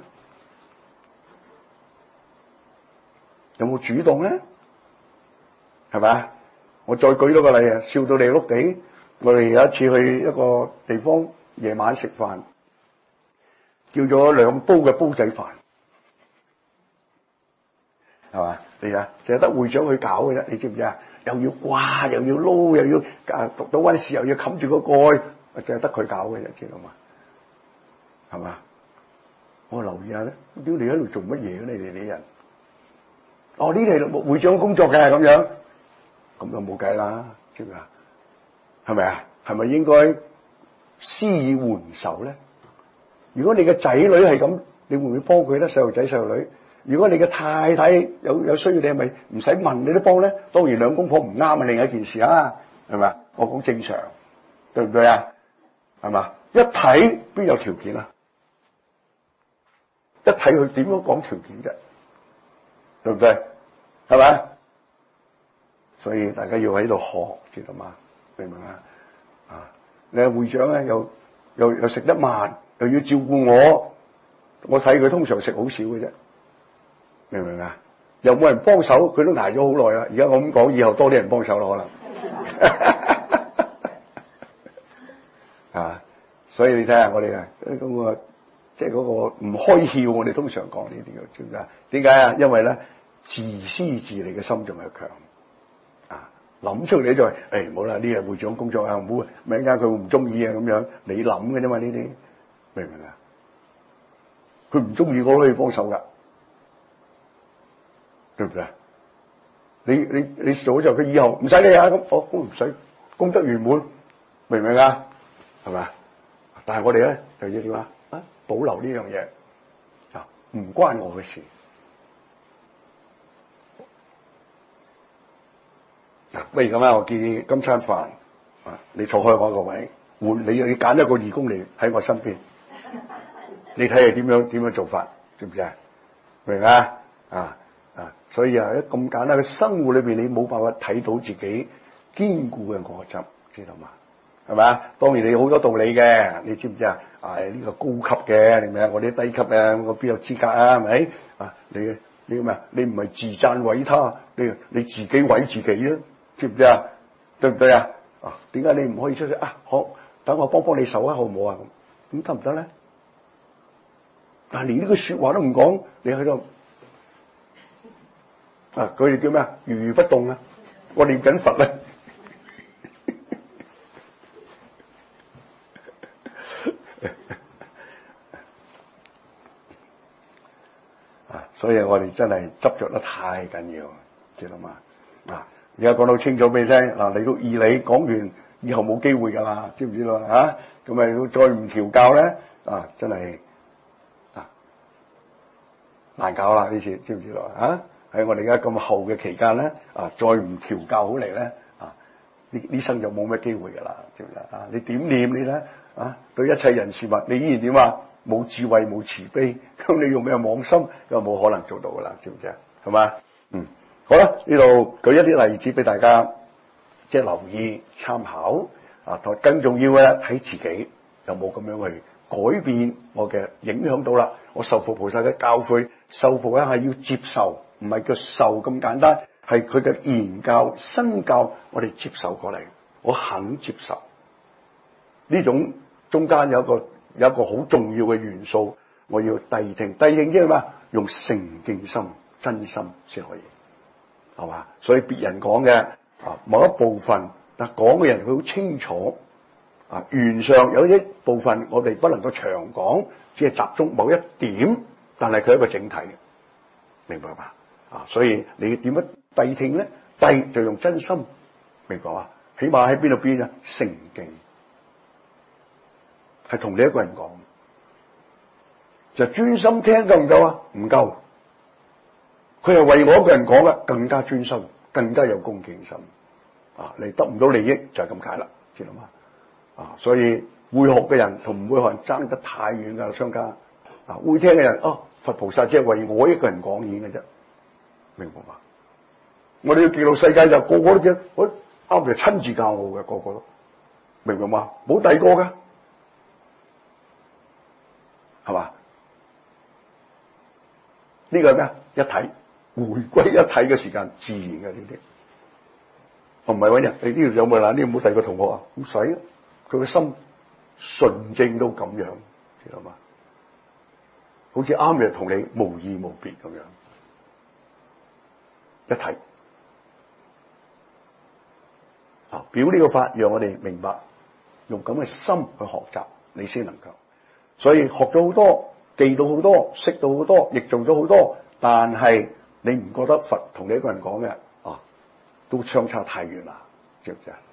有冇主動咧？係咪？我再舉多個例啊，笑到你碌地。我哋有一次去一個地方夜晚食飯。叫咗兩煲嘅煲仔飯，係嘛？你啊，淨係得會長去搞嘅啫，你知唔知啊？又要掛，又要撈，又要啊讀到溫時，又要冚住個蓋，淨係得佢搞嘅啫，知道嘛？係嘛？我留意下咧，屌你喺度做乜嘢嘅？你哋啲人，哦呢啲係會長工作嘅咁樣， 咁就冇計啦，知唔知啊？係咪啊？係咪應該施以援手咧？如果你嘅仔女係咁，你會唔會幫佢咧？細路仔細路女，如果你嘅太太有有需要，你係咪唔使問你都幫咧？當然兩公婆唔啱係另一件事啦，係咪啊？我講正常，對唔對啊？係嘛？一睇邊有條件啊？一睇佢點樣講條件啫？對唔對？係咪？所以大家要喺度學，知道嘛？明唔明啊？啊，你係會長咧，又又又食得慢，又要照顧我，我睇佢通常食好少嘅啫，明唔明啊？又冇人幫手，佢都捱咗好耐啦。而家我咁講，以後多啲人幫手咯，可能。啊，所以你睇下我哋啊，嗰個即係嗰個唔開竅，我哋通常講呢啲嘅，知唔知啊？點解啊？因為咧自私自利嘅心仲係強。諗出嚟就係，誒冇啦，呢日會長工作啊，唔好，咪陣間佢會唔中意啊咁樣，你諗嘅啫嘛呢啲，明唔明啊？佢唔中意我都可以幫手噶，對唔對啊？你你你做咗就佢以後唔使理啊，咁我我唔使功德圓滿，明唔明啊？係咪啊？但係我哋咧就要點啊？啊，保留呢樣嘢啊，唔關我嘅事。不如咁啊！我建議今餐飯啊，你坐開我個位，換你你揀一個義工嚟喺我身邊，你睇下點樣點樣做法，知唔知啊？明啊？啊啊！所以啊，喺咁簡單嘅生活裏邊，你冇辦法睇到自己堅固嘅果汁，知道嘛？係咪啊？當然你好多道理嘅，你知唔知啊？啊呢、這個高級嘅，明唔明啊？我啲低級嘅，我邊有資格啊？係咪啊？你你咩啊？你唔係自讚毀他，你你自己毀自己啊？知唔知啊？對唔對啊？啊，點解你唔可以出去啊？好，等我幫幫你手啊，好唔好啊？咁得唔得咧？但係連呢個說話都唔講，你喺度啊？佢哋叫咩啊？如如不動啊！我念緊佛啊！啊，所以我哋真係執着得太緊要，知道嘛？啊！而家講到清楚俾你聽，嗱，嚟到義理講完，以後冇機會噶啦，知唔知道啊？咁咪再唔調教咧，啊，真係啊難搞啦呢次，知唔知道啊？喺我哋而家咁後嘅期間咧，啊，再唔調教好嚟咧，啊，呢呢生就冇咩機會噶啦，知唔知啊？你點念你咧？啊，對一切人事物，你依然點啊？冇智慧，冇慈悲，咁你用咩妄心，又冇可能做到噶啦，知唔知啊？係嘛？嗯。好啦，呢度舉一啲例子俾大家，即係留意參考啊。同更重要嘅睇自己有冇咁樣去改變我嘅影響到啦。我受服菩薩嘅教誨，受服咧係要接受，唔係叫受咁簡單，係佢嘅言教、身教，我哋接受過嚟，我肯接受。呢種中間有一個有一個好重要嘅元素，我要諦聽。諦聽即係咩？用誠敬心、真心先可以。係嘛？所以別人講嘅啊某一部分，但講嘅人佢好清楚啊。緣上有一部分我哋不能夠長講，只係集中某一點，但係佢係一個整體嘅，明白嘛？啊，所以你點樣諦聽咧？諦就用真心，明白嘛？起碼喺邊度邊啊？誠敬係同你一個人講，就專心聽夠唔夠啊？唔夠。佢係為我一個人講嘅，更加專心，更加有恭敬心。啊，你得唔到利益就係咁解啦，知道嘛？啊，所以會學嘅人同唔會學人爭得太遠噶啦，相加。啊，會聽嘅人，哦，佛菩薩只係為我一個人講演嘅啫，明白嘛？我哋要記錄世界就個個都知，我啱嚟親自教我嘅，個個都明白嘛？冇第二個噶，係嘛？呢個係咩？一體。回歸一體嘅時間，自然嘅呢啲，我唔係搵人。你呢度有冇嗱？呢度冇第二個同學啊？唔使，佢個心純正到咁樣，知道嘛？好似啱嘅同你無異無別咁樣，一體啊！表呢個法，讓我哋明白，用咁嘅心去學習，你先能夠。所以學咗好多，記到好多，識到好多，亦做咗好多，但係。你唔覺得佛同你一個人講嘅啊？ 都相差太遠啦，知唔知啊？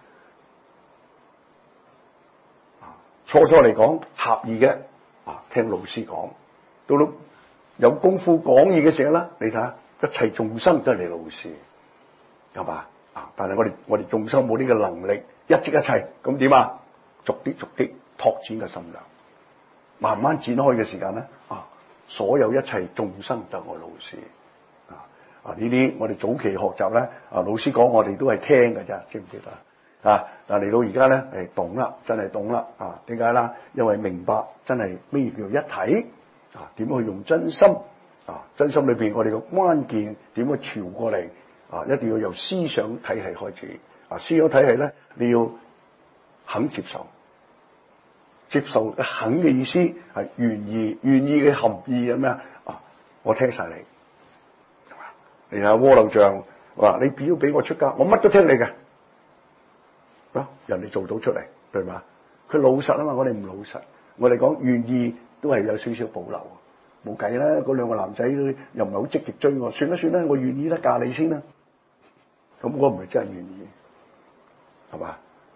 初初嚟講合意嘅啊，聽老師講，到到有功夫講義嘅時候啦，你睇下一切眾生都係你老師，係嘛啊？但係我哋我哋眾生冇呢個能力一即一切，咁點啊？逐啲逐啲拓展嘅心量，慢慢展開嘅時間咧啊，所有一切眾生就係我老師啊啊！呢啲我哋早期學習咧啊，老師講我哋都係聽㗎咋，知唔知道啊？但係嚟到而家咧，誒懂啦，真係懂啦啊！點解啦？因為明白真係咩叫一體啊？點樣去用真心啊？真心裏邊我哋嘅關鍵點樣調過嚟啊？一定要由思想體系開始啊！思想體系咧，你要肯接受，接受嘅肯嘅意思係願意，願意嘅含義係咩啊？啊，我聽晒你，係嘛？你睇鍋爐匠話你表俾我出家，我乜都聽你嘅。啊！人哋做到出嚟，對嘛？佢老實啊嘛，我哋唔老實。我哋講願意都係有少少保留，冇計啦。嗰兩個男仔又唔係好積極追我，算啦算啦，我願意啦，嫁你先啦。咁我唔係真係願意，係嘛？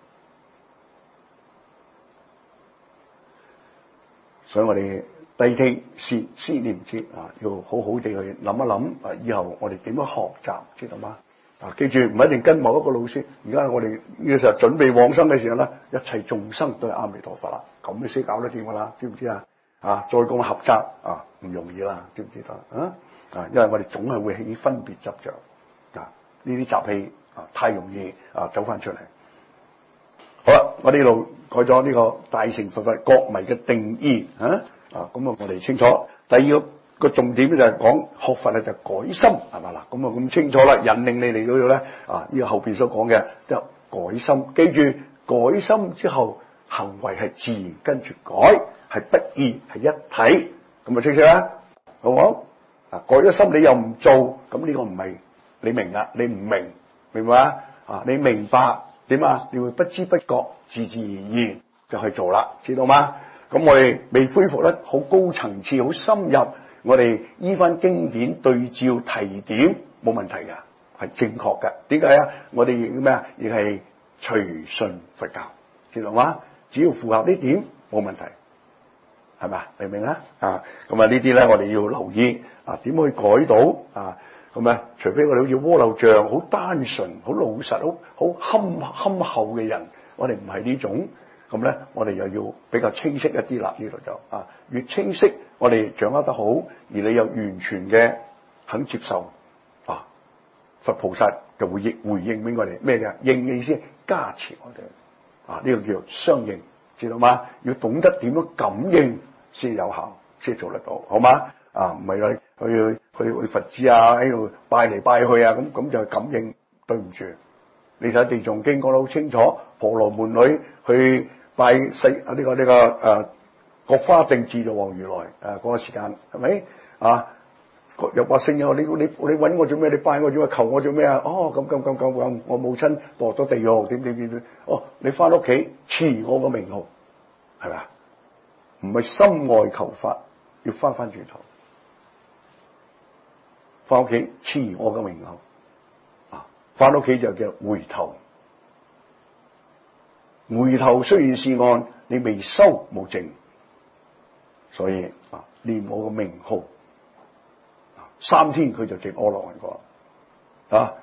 所以我哋諦聽思思念之啊，要好好地去諗一諗啊，以後我哋點樣學習，知道嗎？啊！記住唔一定跟某一個老師。而家我哋呢個時候準備往生嘅時候咧，一切眾生都係阿彌陀佛啦，咁你先搞得掂噶啦，知唔知啊？啊！再講合責啊，唔容易啦，知唔知道啊？啊！因為我哋總係會起分別執着啊，呢啲習氣啊，太容易啊走翻出嚟。好啦，我呢度改咗呢個大乘佛法覺迷嘅定義啊啊，咁啊我哋清楚。第二個。個重點咧就係講學佛咧就改心，係嘛啦？咁啊咁清楚啦，引領你嚟到度咧啊！呢個後邊所講嘅就改心，記住改心之後行為係自然跟住改，係不二係一體，咁啊清楚啦，好唔好？啊改咗心你又唔做，咁呢個唔係你明啦，你唔明，明白啊？啊你明白點啊？你會不知不覺自自然然就去做啦，知道嗎？咁我哋未恢復得好高層次、好深入。我哋依翻經典對照提點冇問題㗎，係正確㗎。點解啊？我哋亦咩啊？亦係隨順佛教，知道嗎？只要符合呢點冇問題，係咪？明唔明啊？啊，咁啊呢啲咧我哋要留意啊，點去改到啊？咁啊，除非我哋好似鍋爐匠好單純、好老實、好好憨憨厚嘅人，我哋唔係呢種。咁咧，我哋又要比較清晰一啲啦。呢度就啊，越清晰，我哋掌握得好，而你又完全嘅肯接受啊，佛菩薩就會應回應俾我哋咩嘅應嘅意思，加持我哋啊，呢個叫做相應，知道嗎？要懂得點樣感應先有效，先做得到，好嗎？啊，唔係去去去去佛寺啊，喺度拜嚟拜去啊，咁咁就係感應，對唔住。你睇《地藏經》講得好清楚，婆羅門女去拜世啊呢個呢、這個誒覺華定自在王如來誒嗰、啊那個時間係咪啊？又話聖人，你你你揾我做咩？你拜我做咩？求我做咩啊？哦咁咁咁咁咁，我母親墮咗地獄，點點點點。哦，你翻屋企持我個名號，係咪啊？唔係心外求法，要翻翻轉頭，翻屋企持我個名號。翻屋企就叫回頭，回頭雖然是岸，你未收冇證，所以啊念我個名號，三天佢就證阿羅漢果啊！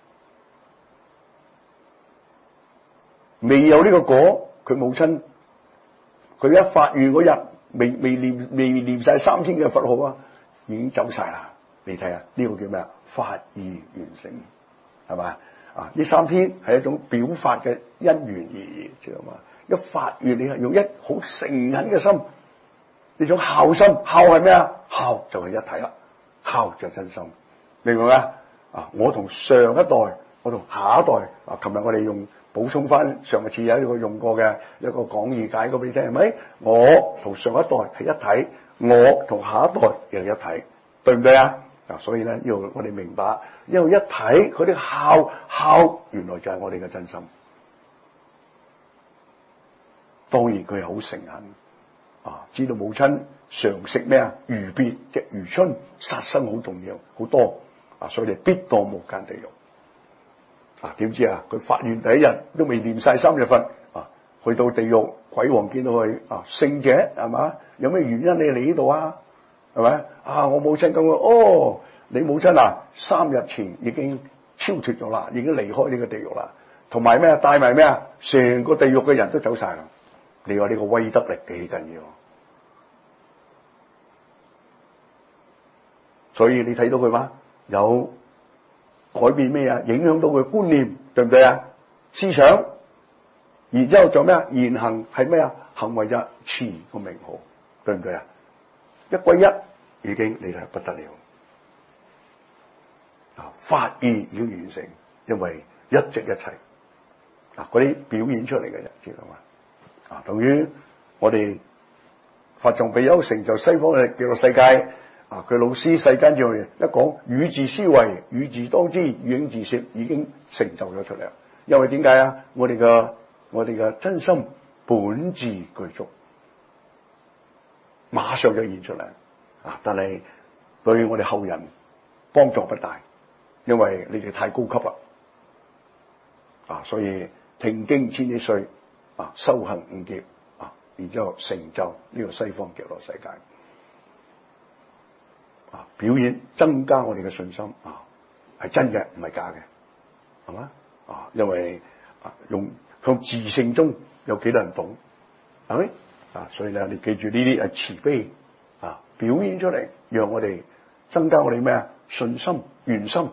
未有呢個果，佢母親佢一發願嗰日，未未念未念晒三天嘅佛號啊，已經走晒啦！你睇下呢個叫咩啊？法義完成。係嘛啊？呢三天係一種表法嘅因緣而已，知道嘛？一發願你係用一好誠懇嘅心，呢種孝心，孝係咩啊？孝就係一體啦，孝就係真心，明唔明啊？啊！我同上一代，我同下一代啊！琴日我哋用補充翻上一次有一個用過嘅一個講義解過俾你聽，係咪？我同上一代係一體，我同下一代又係一體，對唔對啊？嗱，所以咧，要我哋明白，因為一睇佢啲孝孝，原來就係我哋嘅真心。當然佢係好誠懇啊，知道母親常食咩啊？魚鱉即魚春，殺生好重要，好多啊，所以你必墮無間地獄啊，點知啊，佢發願第一日都未念晒三日佛啊，去到地獄，鬼王見到佢啊，聖者係嘛？有咩原因你嚟呢度啊？係咪啊？我母親咁講，哦，你母親啊，三日前已經超脫咗啦，已經離開呢個地獄啦，同埋咩啊？帶埋咩啊？成個地獄嘅人都走晒啦。你話呢個威德力幾緊要？所以你睇到佢嘛？有改變咩啊？影響到佢觀念，對唔對啊？思想，然之後做咩啊？言行係咩啊？行為就持個名號，對唔對啊？一歸一已經你係不得了啊！法義已經完成，因為一直一齊啊，嗰啲表演出嚟嘅人知道嘛？啊，等於我哋法藏比丘成就西方嘅極樂世界啊！佢老師世間上一講語字思維、語字當知、語應自攝，已經成就咗出嚟。因為點解啊？我哋嘅我哋嘅真心本自具足，馬上就現出嚟啊！但係對我哋後人幫助不大，因為你哋太高級啦啊！所以聽經千億歲啊，修行五劫啊，然之後成就呢個西方極樂世界啊！表演增加我哋嘅信心啊，係真嘅，唔係假嘅，係嘛啊？因為啊，用向自性中有幾多人懂，係咪啊？所以咧，你記住呢啲係慈悲啊，表演出嚟，讓我哋增加我哋咩啊？信心、願心，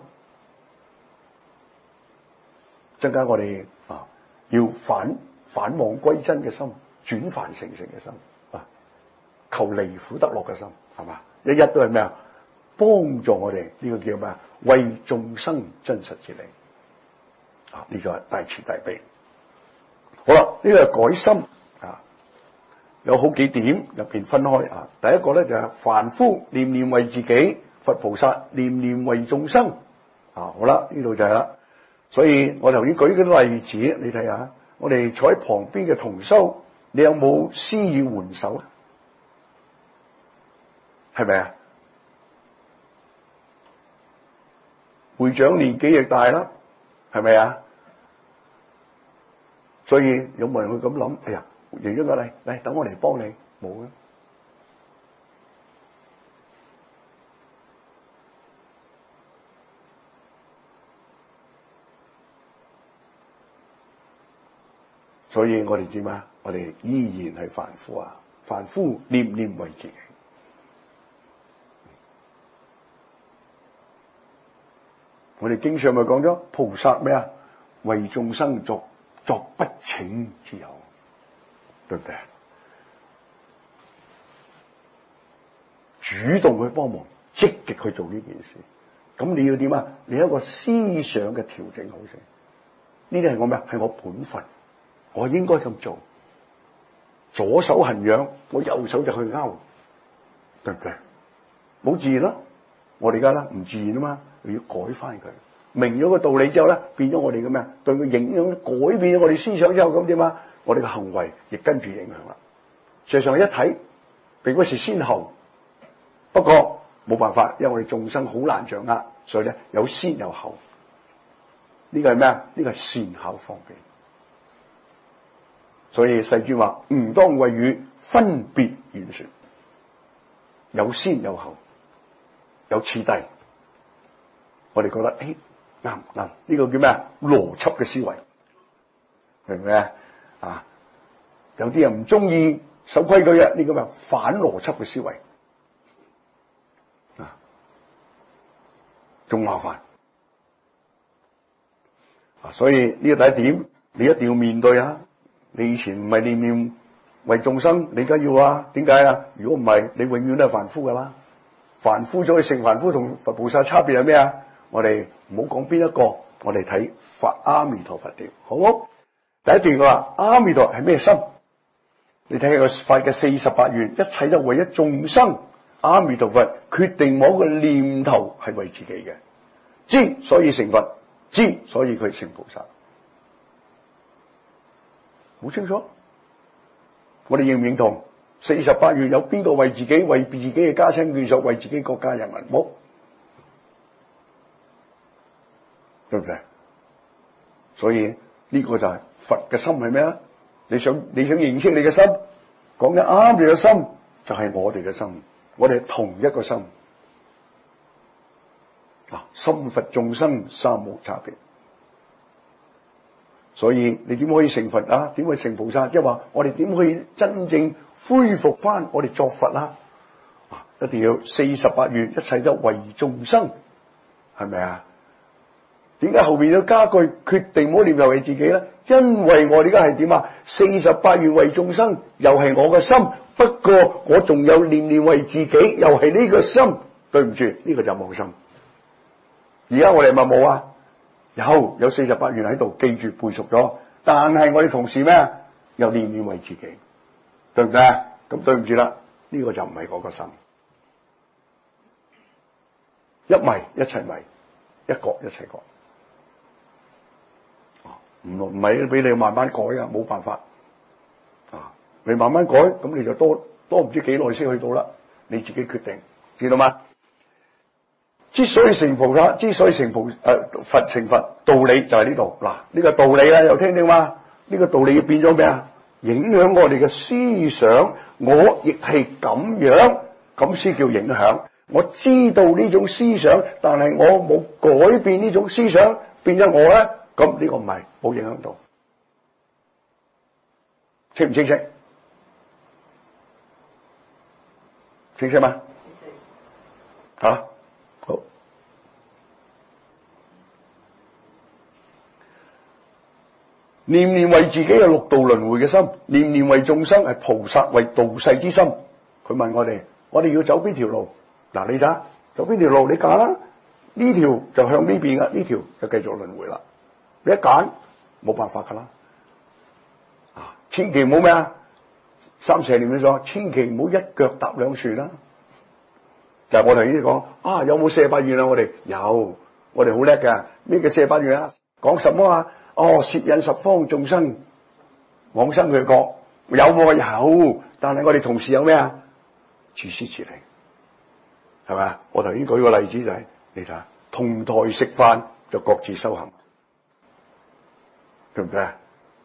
增加我哋啊，要反反妄歸真嘅心，轉凡成聖嘅心啊，求離苦得樂嘅心，係嘛？一一都係咩啊？幫助我哋呢、這個叫咩啊？為眾生真實之理啊！呢、這個係大慈大悲。好啦，呢、這個係改心啊，有好幾點入邊分開啊。第一個咧就係、是、凡夫念念為自己，佛菩薩念念為眾生啊。好啦，呢度就係啦。所以我頭先舉嗰啲例子，你睇下，我哋坐喺旁邊嘅同修，你有冇施以援手啊？係咪啊？會長年紀亦大啦，係咪啊？所以有冇人會咁諗？哎呀，認咗個嚟，嚟等我嚟幫你，冇嘅。所以我哋點啊？我哋依然係凡夫啊！凡夫念念為自己。我哋經常咪講咗菩薩咩啊？為眾生作作不請之友，對唔對？主動去幫忙，積極去做呢件事。咁你要點啊？你有一個思想嘅調整好先。呢啲係我咩？係我本分，我應該咁做。左手痕癢，我右手就去勾，對唔對？冇自然咯。我哋而家咧唔自然啊嘛。你要改翻佢，明咗個道理之後咧，變咗我哋嘅咩？對佢影響，改變咗我哋思想之後，咁點啊？我哋嘅行為亦跟住影響啦。事實上一睇，並不是先後，不過冇辦法，因為我哋眾生好難掌握，所以咧有先有後。呢個係咩啊？呢個係善巧方便。所以世尊話：吾當為汝分別演說，有先有後，有次第。我哋覺得誒啱唔啱？呢個叫咩啊？邏輯嘅思維，明唔明啊？啊，有啲人唔中意守規矩嘅，呢個咩反邏輯嘅思維啊，仲麻煩啊！所以呢個第一點，你一定要面對啊！你以前唔係念念為眾生，你梗要啊？點解啊？如果唔係，你永遠都係凡夫噶啦。凡夫咗去成凡夫同佛菩薩差別係咩啊？我哋唔好講邊一個，我哋睇法阿彌陀佛點，好冇？第一段佢話阿彌陀係咩心？你睇下個法嘅四十八願，一切都為一眾生。阿彌陀佛決定某個念頭係為自己嘅，知所以成佛，知所以佢成菩薩，好清楚。我哋認唔認同？四十八願有邊個為自己、為自己嘅家親眷屬、為自己國家人民？冇。對唔對？ 所以呢個就係佛嘅心係咩啊？你想你想認識你嘅心，講得啱，你嘅心就係我哋嘅心，我哋係同一個心。啊，心佛眾生三無差別。所以你點可以成佛啊？點可以成菩薩？即係話我哋點可以真正恢復翻我哋作佛啊？啊，一定要四十八願，一切都為眾生，係咪啊？點解後邊要加句決定唔好念又為自己咧？因為我哋而家係點啊？四十八願為眾生，又係我嘅心，不過我仲有念念為自己，又係呢個心。對唔住，呢、這個就冇心。而家我哋咪冇啊？有有四十八願喺度，記住背熟咗。但係我哋同時咩？又念念為自己，對唔對啊？咁對唔住啦，呢、這個就唔係嗰個心。一迷一齊迷，一覺一齊覺。唔唔係俾你慢慢改啊，冇辦法啊！你慢慢改，咁你就多多唔知幾耐先去到啦。你自己決定，知道嗎？之所以成菩薩，之所以成菩誒、呃、佛成佛，道理就係呢度。嗱，呢、這個道理咧，又聽聽嘛？呢、這個道理變咗咩啊？影響我哋嘅思想，我亦係咁樣，咁先叫影響。我知道呢種思想，但係我冇改變呢種思想，變咗我咧。咁呢個唔係冇影響到，清唔清晰？清晰嗎？吓、啊，好。念念為自己係六道輪迴嘅心，念念為眾生係菩薩為度世之心。佢問我哋，我哋要走邊條路？嗱，你睇，走邊條路你揀啦。呢條就向呢邊噶，呢條就繼續輪迴啦。你一揀冇辦法噶啦，啊！千祈唔好咩啊？三蛇念嘅咗，千祈唔好一腳踏兩船啦。就係、是、我頭先講啊，有冇四十八願啊？我哋有，我哋好叻嘅。咩叫四十八願啊？講什麼啊？哦，攝引十方眾生往生佢國，有冇啊？有，但係我哋同時有咩啊？自私自利，係咪啊？我頭先舉個例子就係、是，你睇下，同台食飯就各自修行。對唔對啊？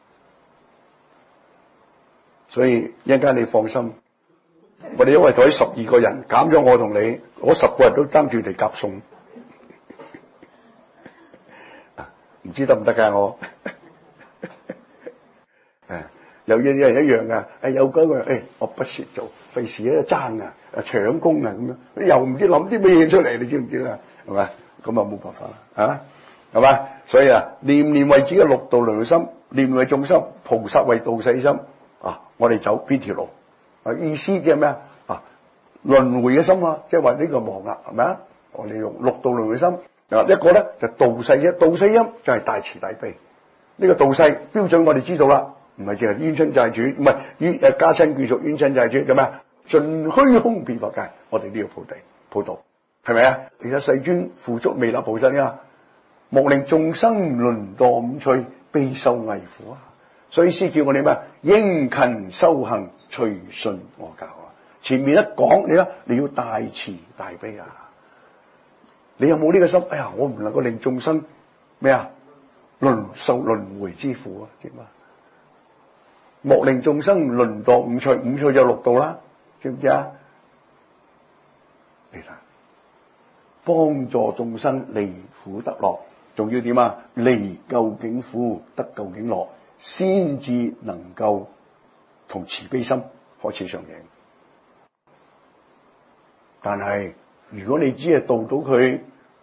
所以一陣間你放心，我哋因為台十二個人減咗我同你，我十個人都爭住嚟夾餸，唔知得唔得噶我？誒，有嘢有人一樣噶，誒有嗰個人，誒我不屑做，費事咧爭啊，誒搶功啊咁樣，又唔知諗啲咩嘢出嚟，你知唔知啦？係咪？咁啊冇辦法啦，啊！係嘛？所以啊，念念為自己嘅六道輪迴心，念念為眾生，菩薩為度世心。啊，我哋走邊條路？啊，意思即係咩啊？啊，輪迴嘅心啊，即係話呢個忘啦，係咪啊？我哋用六道輪迴心。啊，一個咧就度世一，度世音就係大慈大悲。呢、這個度世標準我哋知道啦，唔係淨係冤親債主，唔係冤誒家親眷屬冤親債主，咁啊盡虛空遍佛界，我哋都要普地普渡，係咪啊？其實世尊付囑彌勒菩薩啊！莫令眾生淪墮五趣，悲受危苦啊！所以師叫我哋咩？應勤修行，隨順我教啊！前面一講你啦，你要大慈大悲啊！你有冇呢個心？哎呀，我唔能夠令眾生咩啊？輪受輪迴之苦啊！知嘛？莫令眾生淪墮五趣，五趣就六道啦，知唔知啊？你睇，幫助眾生離苦得樂。仲要點啊？離究竟苦，得究竟樂，先至能夠同慈悲心開始上映。但係如果你只係度到佢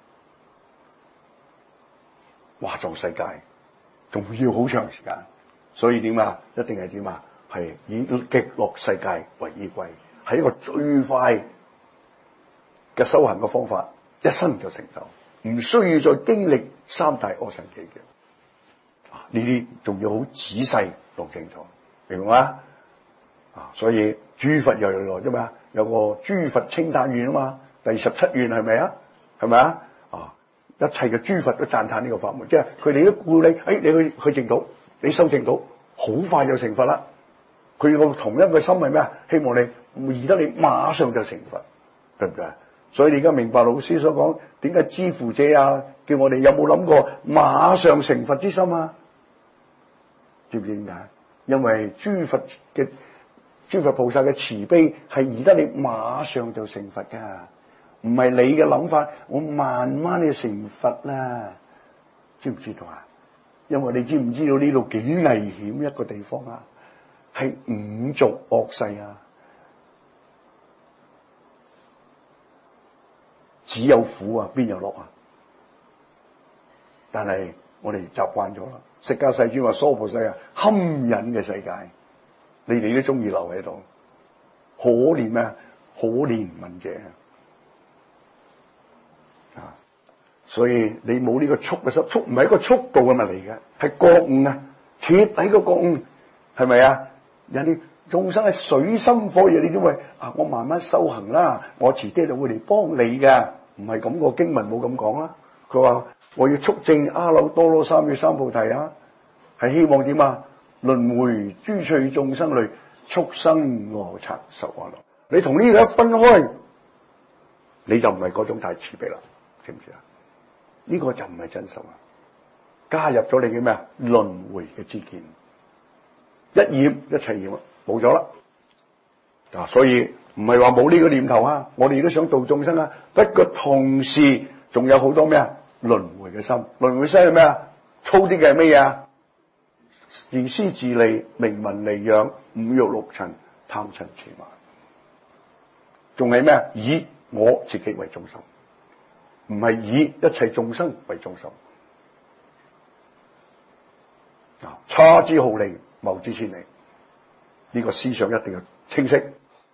化作世界，仲要好長時間。所以點啊？一定係點啊？係以極樂世界為依歸，係一個最快嘅修行嘅方法，一生就成就。唔需要再經歷三大阿僧祇嘅，呢啲仲要好仔細弄清楚，明唔明啊？啊，所以諸佛又來啫嘛，有個諸佛稱歎願啊嘛，第十七願係咪啊？係咪啊？啊，一切嘅諸佛都讚歎呢個法門，即係佢哋都顧你，誒、哎，你去去淨土，你修淨土，好快就成佛啦。佢個同一個心係咩啊？希望你唔易得你馬上就成佛，對唔對啊？ 所以你而家明白老師所講點解知乎者啊，叫我哋有冇諗過馬上成佛之心啊？知唔知點解？因為諸佛嘅諸佛菩薩嘅慈悲係宜得你馬上就成佛噶，唔係你嘅諗法，我慢慢去成佛啦。知唔知道啊？因為你知唔知道呢度幾危險一個地方啊？係五濁惡世啊！只有苦啊，邊有樂啊？但係我哋習慣咗啦。釋迦世尊話娑婆世啊，堪忍嘅世界，你哋都中意留喺度，可憐咩？可憐憫者啊！所以你冇呢個速嘅心，速唔係一個速度嘅問題嘅，係覺悟啊！徹底個覺悟，係咪啊？人哋眾生係水深火熱，你點會啊？我慢慢修行啦，我遲啲就會嚟幫你嘅，唔係咁，個經文冇咁講啦。佢話我要速證阿耨多羅三藐三菩提啊，係希望點啊？輪迴諸趣眾生類，速生羅剎受阿羅。你同呢個一分開，你就唔係嗰種太慈悲啦，知唔知啊？呢、這個就唔係真心啊！加入咗你嘅咩啊？輪迴嘅知見，一染一切染啊，冇咗啦。啊，所以唔係話冇呢個念頭啊，我哋都想度眾生啊。不過同時仲有好多咩啊？輪迴嘅心，輪迴心係咩啊？粗啲嘅係咩嘢啊？自私自利、名聞利養、五欲六塵、貪嗔癡慢，仲係咩啊？以我自己為中心，唔係以一切眾生為中心。啊，差之毫厘，謬之千里，呢個思想一定要清晰。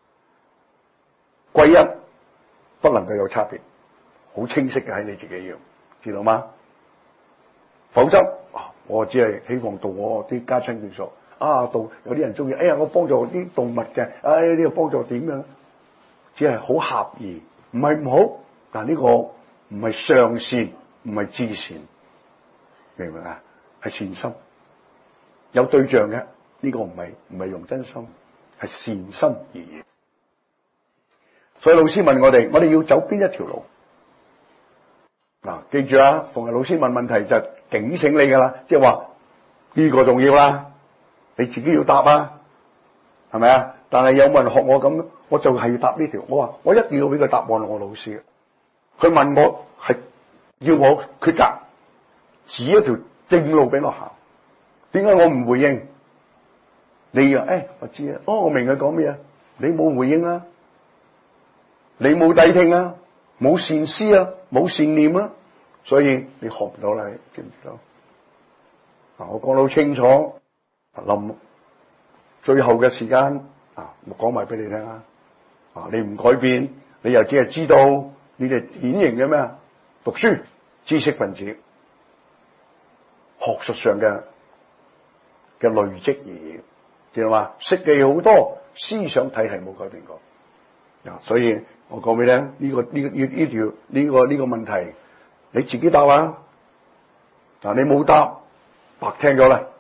歸一不能夠有差別，好清晰嘅喺你自己要知道嗎？否則啊，我只係希望度我啲家親眷屬啊，度有啲人中意，哎呀，我幫助啲動物嘅，哎呢個幫助點樣？只係好狹義，唔係唔好，但呢個唔係上善，唔係至善，明唔明啊？係善心，有對象嘅，呢個唔係唔係用真心，係善心而已。所以老師問我哋，我哋要走邊一條路？嗱，記住啊，逢係老師問問題就警醒你噶啦，即係話呢個重要啦，你自己要答啊，係咪啊？但係有冇人學我咁？我就係要答呢條。我話我一定要俾個答案我老師。佢問我係要我抉擇，指一條正路俾我行。點解我唔回應？你啊，誒，我知啊，哦，我明佢講咩啊？你冇回應啊？你冇諦聽啊？冇善思啊？冇善念啊？所以你學唔到啦，你知唔知道？啊，我講到清楚，臨最後嘅時間啊，我講埋俾你聽啊！啊，你唔改變，你又只係知道你哋典型嘅咩啊？讀書知識分子，學術上嘅嘅累積而已，知道嘛？識嘅好多，思想體系冇改變過。啊，所以我講俾你聽，呢個呢個呢呢條呢個呢個問題，你自己答啊！嗱，你冇答，白聽咗啦，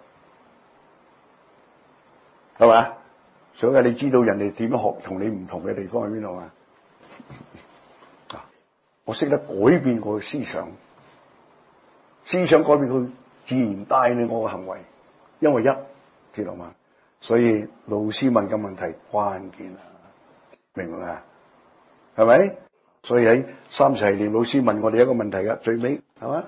係咪？所以你知道人哋點樣學，同你唔同嘅地方喺邊度啊？啊，我識得改變我嘅思想，思想改變佢，自然帶領我嘅行為，因為一知道嘛？所以老師問嘅問題關鍵啊！明唔明啊？係咪？所以喺三齊念老師問我哋一個問題嘅最尾係嘛？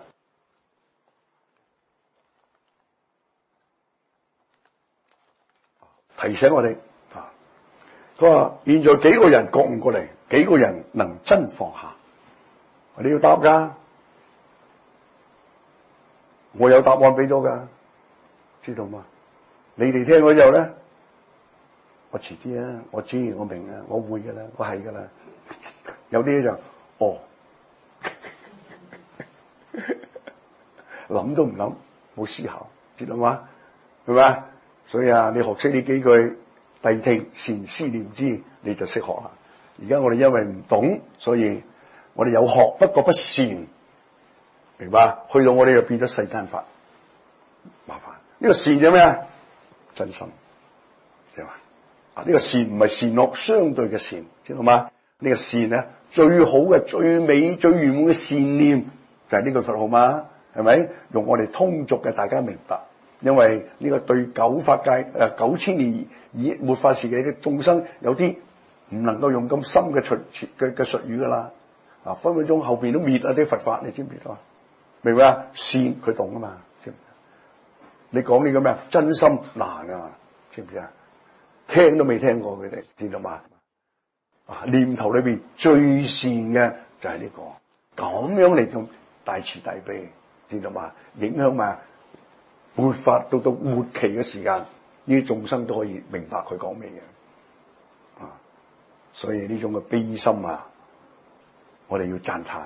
提醒我哋啊！佢話現在幾個人覺悟過嚟，幾個人能真放下？你要答噶，我有答案俾咗噶，知道嗎？你哋聽咗之後咧，我遲啲啊，我知我明啊，我會噶啦，我係噶啦。有啲就哦，諗都唔諗，冇思考，知道嗎？係咪？所以啊，你學識呢幾句諦聽善思念之，你就識學啦。而家我哋因為唔懂，所以我哋有學，不過不善，明白？去到我哋就變咗世間法，麻煩。呢個善係咩啊？真心，知道嘛？啊，呢個善唔係善惡相對嘅善，知道嗎？呢個善咧， 最好嘅、最美、最圓滿嘅善念就係呢句佛號嘛，係咪？用我哋通俗嘅，大家明白。因為呢個對九法界誒、呃、九千年以末法時期嘅眾生有啲唔能夠用咁深嘅術嘅嘅術語噶啦，啊分分鐘後邊都滅啊啲佛法，你知唔知道？明唔明啊？善佢懂啊嘛，知唔知？你講呢個咩啊？真心難啊，知唔知啊？聽都未聽過佢哋，知道嘛？啊念頭裏邊最善嘅就係呢、這個，咁樣嚟咁大慈大悲，知道嘛？影響嘛？末法到到末期嘅時間，呢啲眾生都可以明白佢講咩嘢，啊！所以呢種嘅悲心啊，我哋要讚歎。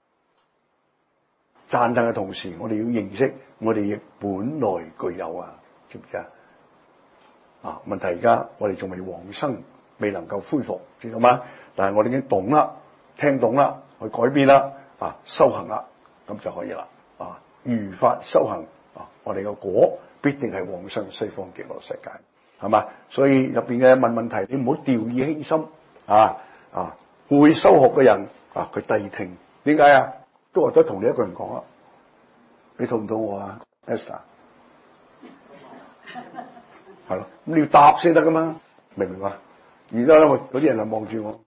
讚歎嘅同時，我哋要認識，我哋亦本來具有啊，知唔知啊？啊！問題而家我哋仲未往生，未能夠恢復，知道嗎？但係我哋已經懂啦，聽懂啦，去改變啦，啊，修行啦，咁就可以啦，啊，如法修行。啊！我哋個果必定係往生西方極樂世界，係嘛？所以入邊嘅問問題，你唔好掉以輕心啊！啊，會修學嘅人啊，佢諦聽，點解啊？都話得同你一個人講啊，你肚唔肚餓啊 Esther 係咯，咁你要答先得噶嘛？明唔明啊？而家咧，嗰啲人就望住我，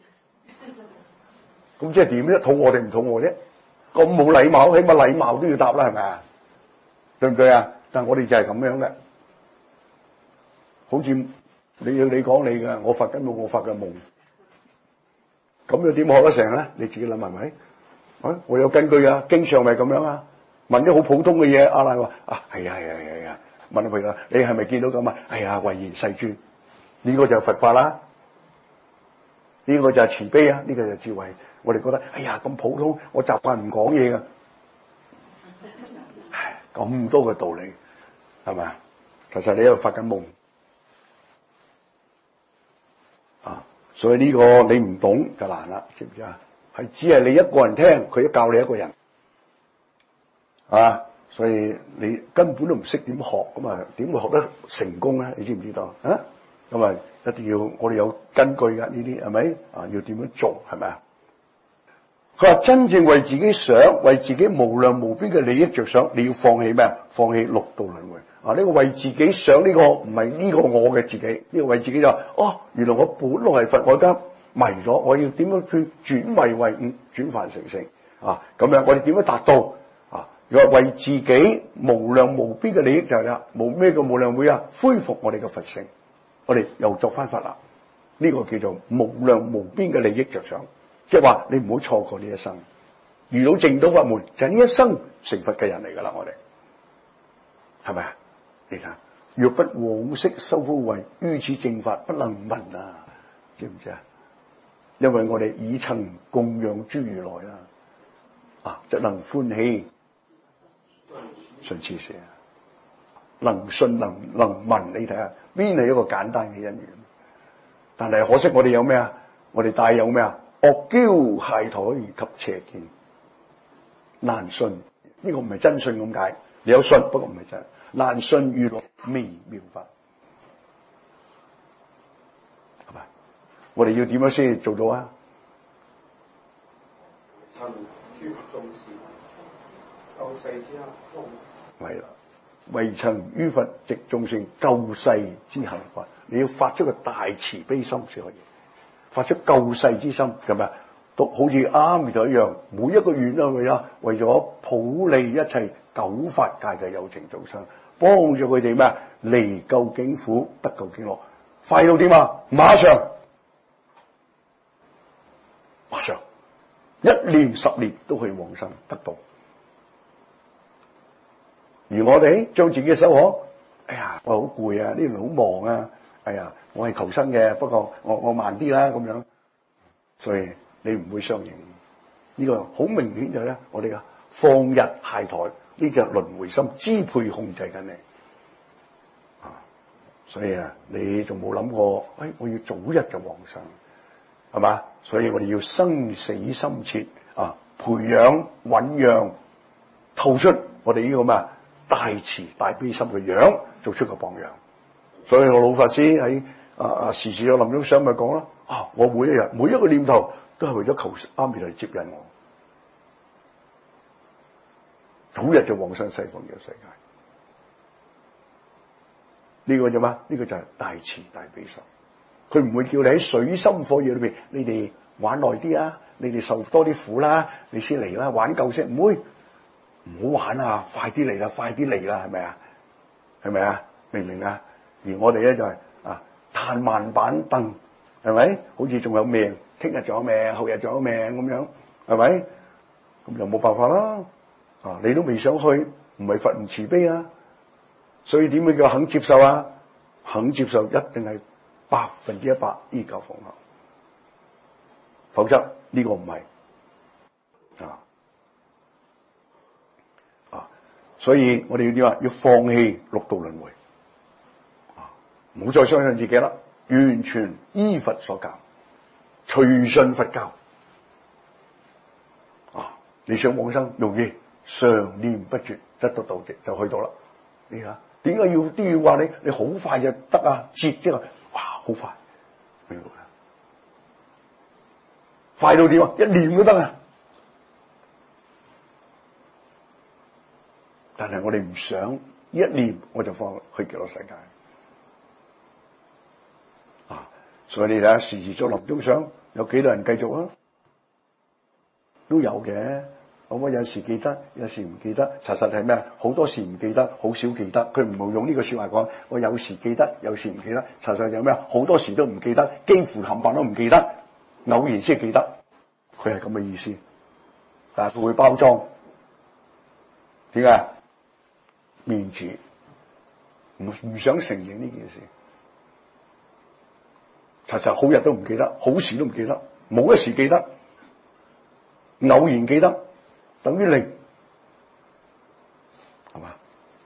咁即係點啫？肚餓定唔肚餓啫？咁冇禮貌，起碼禮貌都要答啦，係咪啊？對唔對啊？但係我哋就係咁樣嘅，好似你要你講你嘅，我發緊夢，我發嘅夢，咁又點學得成咧？你自己諗係咪？啊，我有根據啊，經常咪咁樣啊。問啲好普通嘅嘢，阿賴話啊，係啊係啊係啊，問佢啦，你係咪見到咁啊？係啊，唯然世尊，呢個就係佛法啦，呢個就係慈悲啊，呢個就係智慧。我哋覺得哎呀咁普通，我習慣唔講嘢噶。咁多嘅道理，係咪啊？其實你喺度發緊夢啊！所以呢個你唔懂就難啦，知唔知啊？係只係你一個人聽，佢一教你一個人，啊！所以你根本都唔識點學，咁啊點會學得成功咧？你知唔知道啊？咁啊一定要我哋有根據噶呢啲，係咪啊？要點樣做，係咪啊？佢話真正為自己想，為自己無量無邊嘅利益着想，你要放棄咩啊？放棄六道輪迴啊！呢、這個為自己想呢、這個唔係呢個我嘅自己，呢、這個為自己就哦，原來我本來係佛，我而家迷咗，我要點樣去轉迷為悟，轉凡成聖啊？咁樣我哋點樣達到啊？如果為自己無量無邊嘅利益就係啦，無咩嘅無量會啊，恢復我哋嘅佛性，我哋又作翻佛啦。呢、這個叫做無量無邊嘅利益着想。即係話你唔好錯過呢一生，遇到淨土法門就係、是、呢一生成佛嘅人嚟噶啦，我哋係咪啊？你睇，若不往昔修福慧，於此正法不能聞啊！知唔知啊？因為我哋已曾供養諸如來啦，啊，則能歡喜信此事啊，能信能能聞，你睇下邊係一個簡單嘅因緣，但係可惜我哋有咩啊？我哋帶有咩啊？惡驕懈怠及邪見，難信。呢、這個唔係真信咁解，你有信不過唔係真。難信如來微妙法，係咪？我哋要點樣先做到啊？係啦，為曾於佛藉眾生救世之行法，你要發出個大慈悲心先可以。發出救世之心，係咪？都好似阿彌陀一樣，每一個願都係啊，為咗普利一切九法界嘅有情眾生，幫助佢哋咩？離究竟苦，得究竟樂，快到點啊？馬上，馬上，一年十年都可以往生得到。而我哋將自己嘅手可，哎呀，我好攰啊，呢輪好忙啊。哎呀，我係求生嘅，不過我我慢啲啦咁樣，所以你唔會相應。呢、這個好明顯就係咧，我哋嘅放逸懈怠呢隻輪迴心支配控制緊你啊！所以啊，你仲冇諗過，哎，我要早日嘅往生，係嘛？所以我哋要生死心切啊，培養醞釀，透出我哋呢個咩大慈大悲心嘅樣，做出個榜樣。所以我老法師喺啊啊時時有臨終想咪講啦，啊我每一日每一個念頭都都係為咗求阿彌嚟接引我，早日就往生西方嘅世界。呢、這個啫嘛，呢、這個就係大慈大悲心。佢唔會叫你喺水深火熱裏邊，你哋玩耐啲啊，你哋受多啲苦啦，你先嚟啦，玩夠先，唔會，唔好玩啊，快啲嚟啦，快啲嚟啦，係咪啊？係咪啊？明唔明啊？而我哋咧就係、是、啊，嘆慢板凳，係咪？好似仲有命，聽日仲有命，後日仲有命咁樣，係咪？咁就冇辦法啦。啊，你都未想去，唔係佛唔慈悲啊，所以點會叫肯接受啊？肯接受一定係百分之一百依教奉行，否則呢個唔係啊啊！所以我哋要點啊？要放棄六道輪迴啊！唔好再相信自己啦，完全依佛所教，隨順佛教啊！你想往生容易，常念不絕，則得到極，就去到啦。你睇下，點解要都要話你？你好快就得啊！接即係哇，好快，明白？快到點啊？一念都得啊！但係我哋唔想一念我就放去極樂世界啊！所以你睇下，時時做臨終想，有幾多人繼續啊？都有嘅。我有時記得，有時唔記得。查實係咩啊？好多時唔記得，好少記得。佢唔會用呢個說話講。我有時記得，有時唔記得。查實有咩啊？好多時都唔記得，幾乎冚唪唥都唔記得，偶然先記得。佢係咁嘅意思。但係佢會包裝，點解？面子，唔唔想承認呢件事。查實好日都唔記得，好時都唔記得，冇一時記得，偶然記得。等於零，係嘛？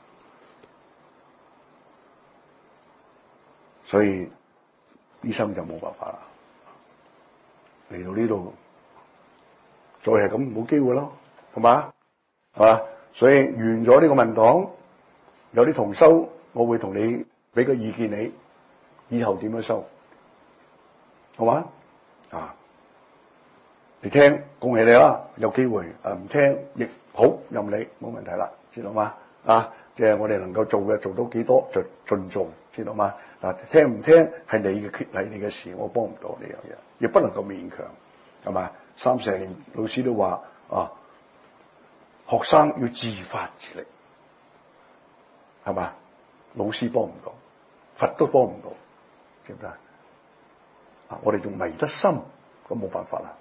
所以醫生就冇辦法啦。嚟到呢度，再係咁冇機會咯，係嘛？係嘛？所以完咗呢個文檔，有啲同修，我會同你俾個意見你，以後點樣修，好嘛？啊！你聽，恭喜你啦，有機會；誒唔聽亦好，任你，冇問題啦，知道嗎？啊，即係我哋能夠做嘅，做到幾多就盡做，知道嗎？嗱，聽唔聽係你嘅決，係你嘅事，我幫唔到呢樣嘢，亦不能夠勉強，係嘛？三四年老師都話啊，學生要自發自力，係嘛？老師幫唔到，佛都幫唔到，知唔知啊？啊，我哋仲迷得深，咁冇辦法啦。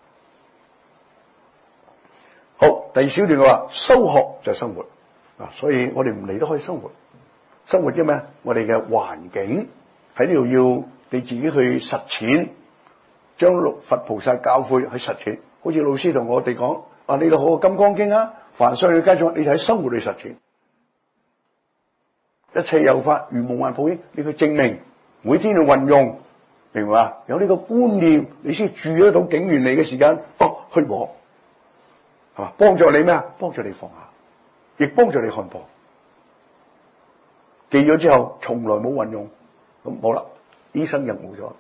好，第二小段嘅話，修學就係生活啊，所以我哋唔離得開生活。生活即係咩？我哋嘅環境喺呢度要你自己去實踐，將佛菩薩教誨去實踐。好似老師同我哋講啊，你讀好《金剛經》啊，凡所有嘅皆你喺生活裏實踐，一切有法如夢幻泡影，你去證明，每天去運用，明白嘛？有呢個觀念，你先住得到境緣嚟嘅時間，不虛妄。係嘛？幫助你咩啊？幫助你放下，亦幫助你看破。記咗之後，從來冇運用，咁冇啦，醫生又冇咗，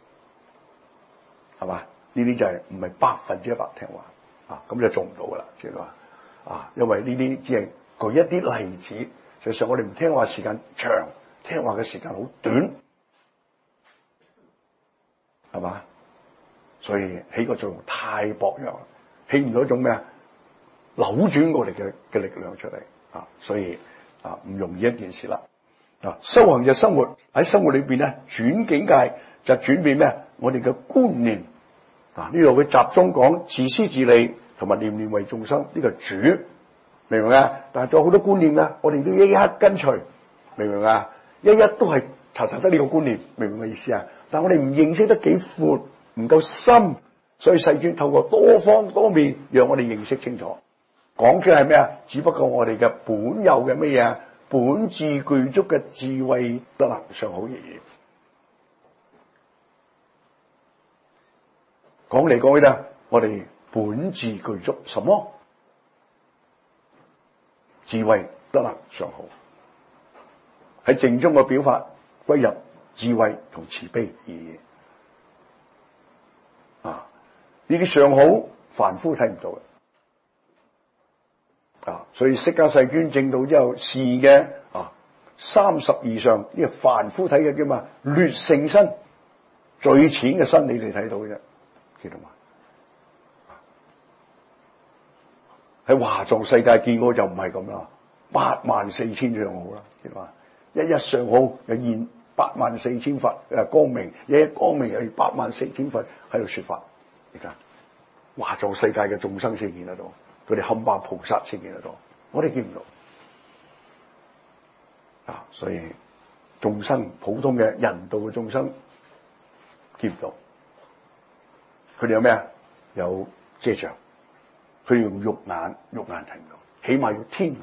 係嘛？呢啲就係唔係百分之一百聽話啊？咁就做唔到噶啦，知道嘛？啊，因為呢啲只係舉一啲例子，實際上我哋唔聽話時間長，聽話嘅時間好短，係嘛？所以起個作用太薄弱，起唔到一種咩啊？扭轉過嚟嘅嘅力量出嚟啊，所以啊唔容易一件事啦啊！修行就生活喺生活裏邊咧，轉境界就轉變咩？我哋嘅觀念啊，呢度佢集中講自私自利同埋念念為眾生呢個主，明唔明啊？但係仲有好多觀念啊，我哋都一一跟隨，明唔明啊？一一都係查實得呢個觀念，明唔明嘅意思啊？但係我哋唔認識得幾闊，唔夠深，所以世尊透過多方多面，讓我哋認識清楚。講嘅係咩啊？只不過我哋嘅本有嘅咩嘢，本自具足嘅智慧德能尚好而已。講嚟講去咧，我哋本自具足什麼？智慧德能尚好，喺正中嘅表法歸入智慧同慈悲而已。啊， 呢啲相好凡夫睇唔到嘅啊，所以釋迦世尊證道之後示嘅啊三十二相，呢個凡夫睇嘅叫嘛劣性身，最淺嘅身你哋睇到嘅啫，知道嘛？喺華藏世界見過就唔係咁啦，八萬四千相好啦，知道嘛？一一相好又現八萬四千佛誒光明，一一光明又八萬四千佛喺度說法。而家華藏世界嘅眾生先見得到，佢哋冚唪唥菩薩先見得到，我哋見唔到啊！所以眾生普通嘅人道嘅眾生見唔到，佢哋有咩啊？有遮障。佢哋用肉眼，肉眼睇唔到，起碼要天眼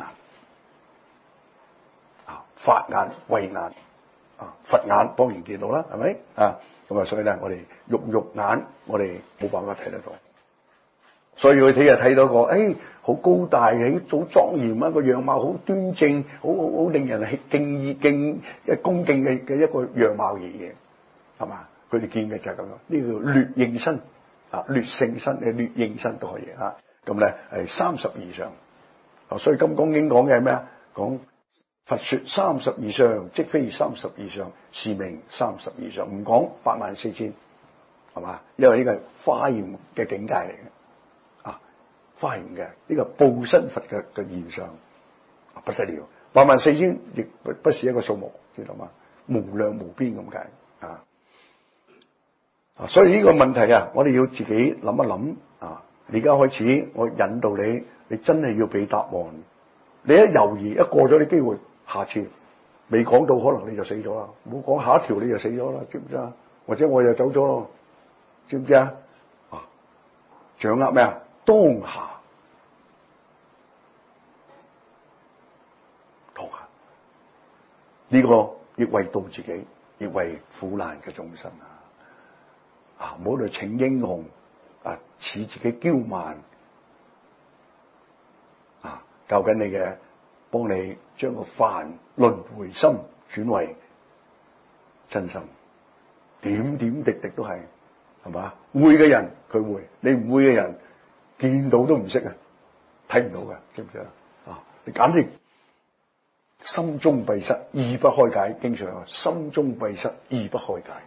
啊，法眼、慧眼啊，佛眼當然見到啦，係咪啊？咁啊，所以咧，我哋肉肉眼，我哋冇辦法睇得到。所以佢睇就睇到個，誒，好高大，誒，好莊嚴啊，個樣貌好端正，好好好令人係敬意敬一恭敬嘅嘅一個樣貌而嘅，係嘛？佢哋見嘅就係咁樣，呢個劣應身啊，劣性身嘅劣應身都可以啊。咁咧係三十二相，所以金剛經講嘅係咩啊？講佛說三十二相，即非三十二相，是名三十二相，唔講八萬四千，係嘛？因為呢個係華嚴嘅境界嚟嘅，啊，華嚴嘅呢個報身佛嘅嘅現象，不得了，八萬四千亦不不是一個數目，知道嗎？無量無邊咁解啊！啊，所以呢個問題啊，我哋要自己諗一諗啊！而家開始，我引導你，你真係要俾答案。你一猶豫，一過咗啲機會，下次未講到，可能你就死咗啦。冇講下一條，你就死咗啦，知唔知啊？或者我又走咗咯，知唔知啊？啊，掌握咩啊？當下，當下呢個亦為度自己，亦為苦難嘅眾生啊！啊，唔好去逞英雄。啊！似自己驕慢啊，教緊你嘅，幫你將個凡輪迴心轉為真心，點點滴滴都係，係嘛？會嘅人佢會，你唔會嘅人見到都唔識啊，睇唔到嘅，知唔知啊？啊！你簡直心中閉塞，意不開解，經常話心中閉塞，意不開解。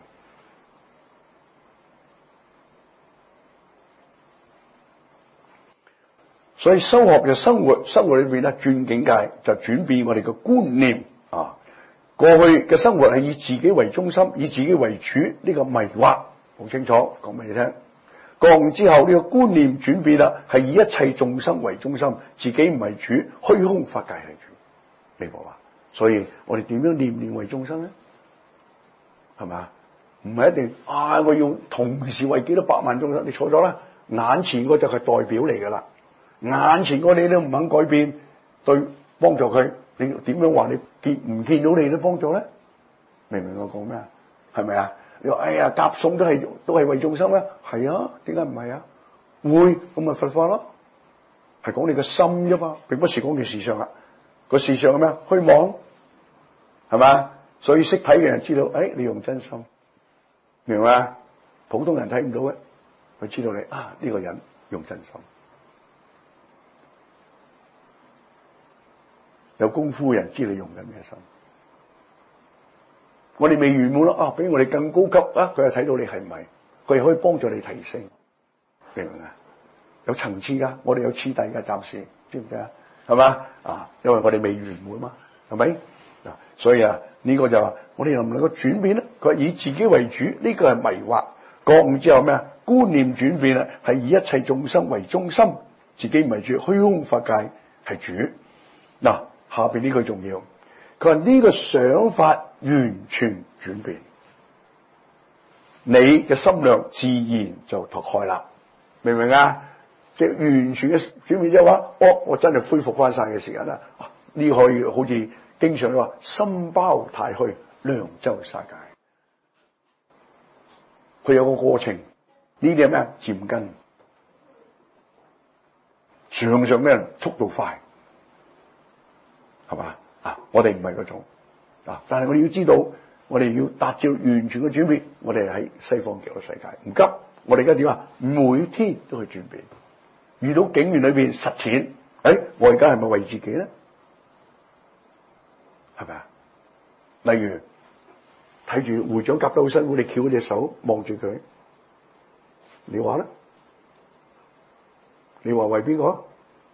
所以修學嘅生活，生活裏邊咧轉境界就轉變我哋嘅觀念啊！過去嘅生活係以自己為中心，以自己為主，呢、這個迷惑好清楚，講俾你聽。覺悟之後呢、這個觀念轉變啦，係以一切眾生為中心，自己唔係主，虛空法界係主，明白嘛？所以我哋點樣念念為眾生咧？係咪？唔係一定啊！我要同時為幾多百萬眾生？你錯咗啦！眼前嗰就係代表嚟噶啦。眼前嗰你都唔肯改變，對幫助佢，你點樣話你見唔見到你都幫助咧？明唔明我講咩啊？係咪啊？你話哎呀夾餸都係都係為眾生咩？係啊，點解唔係啊？會咁咪佛法咯，係講你個心啫嘛，並不是講你事上啊。個事上係咩？虛妄，係嘛？所以識睇嘅人知道，誒，你用真心，明白嘛？普通人睇唔到嘅，佢知道你啊呢個人用真心。有功夫嘅人知你用緊咩心，我哋未圓滿咯啊！比我哋更高級啊！佢又睇到你係唔係，佢又可以幫助你提升，明唔明啊？有層次噶，我哋有次第噶，暫時知唔知啊？係嘛啊？因為我哋未圓滿嘛，係咪嗱？所以啊，呢、這個就話我哋能唔能夠轉變咧？佢話以自己為主，呢、這個係迷惑。覺悟之後咩啊？觀念轉變啦，係以一切眾生為中心，自己唔係主，虛空法界係主嗱。下邊呢句重要，佢話呢個想法完全轉變，你嘅心量自然就拓開啦，明唔明啊？即係完全嘅轉變，即係話，哦，我真係恢復翻晒嘅時間啦。呢可以好似經常話心包太虛，量周世界，佢有個過程，呢啲係咩？漸根，常常咩？速度快。係嘛啊？我哋唔係嗰種啊，但係我哋要知道，我哋要達至完全嘅轉變。我哋喺西方極樂世界唔急， 我哋而家點啊？每天都去轉變，遇到境遇裏邊實踐，誒，我而家係咪為自己咧？係咪啊？例如睇住會長夾得好辛苦，你翹隻手望住佢，你話咧？你話為邊個？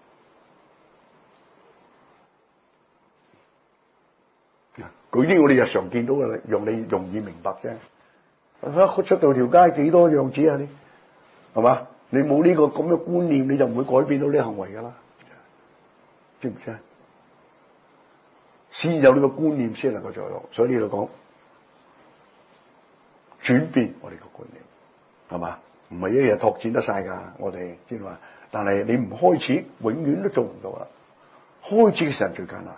舉啲我哋日常見到嘅，讓你容易明白啫。出到條街幾多樣子啊？你係嘛？你冇呢個咁嘅觀念，你就唔會改變到呢個行為噶啦，知唔知啊？先有呢個觀念先能夠做到，所以呢度講轉變我哋個觀念，係嘛？唔係一日拓展得晒噶，我哋知唔知啊？但係你唔開始，永遠都做唔到啦。開始嘅時候最艱難。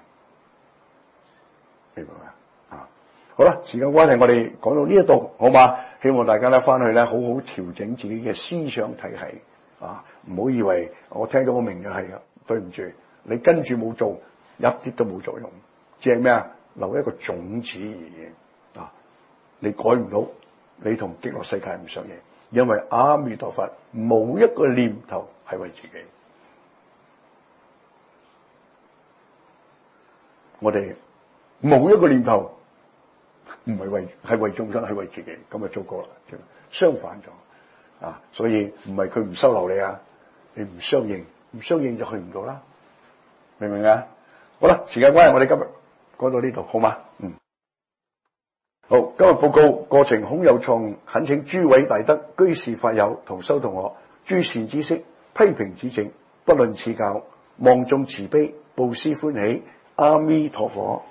明白嘛？啊，好啦，時間關係，我哋講到呢一度，好嘛？希望大家咧翻去咧，好好調整自己嘅思想體系啊！唔好以為我聽咗我明就係噶，對唔住，你跟住冇做，一啲都冇作用，只係咩啊？留一個種子而已啊！你改唔到，你同極樂世界唔相應，因為阿彌陀佛冇一個念頭係為自己，我哋。冇一個念頭唔係為係為眾生，係為自己，咁就糟糕啦。相反咗啊，所以唔係佢唔收留你啊，你唔相應，唔相應就去唔到啦。明唔明啊？好啦，時間關係，我哋今日講到呢度，好嗎？嗯，好，今日報告過程空有錯，懇請諸位大德、居士、法友同修同學諸善知識批評指正，不論賜教，望眾慈悲，布施歡喜，阿彌陀佛。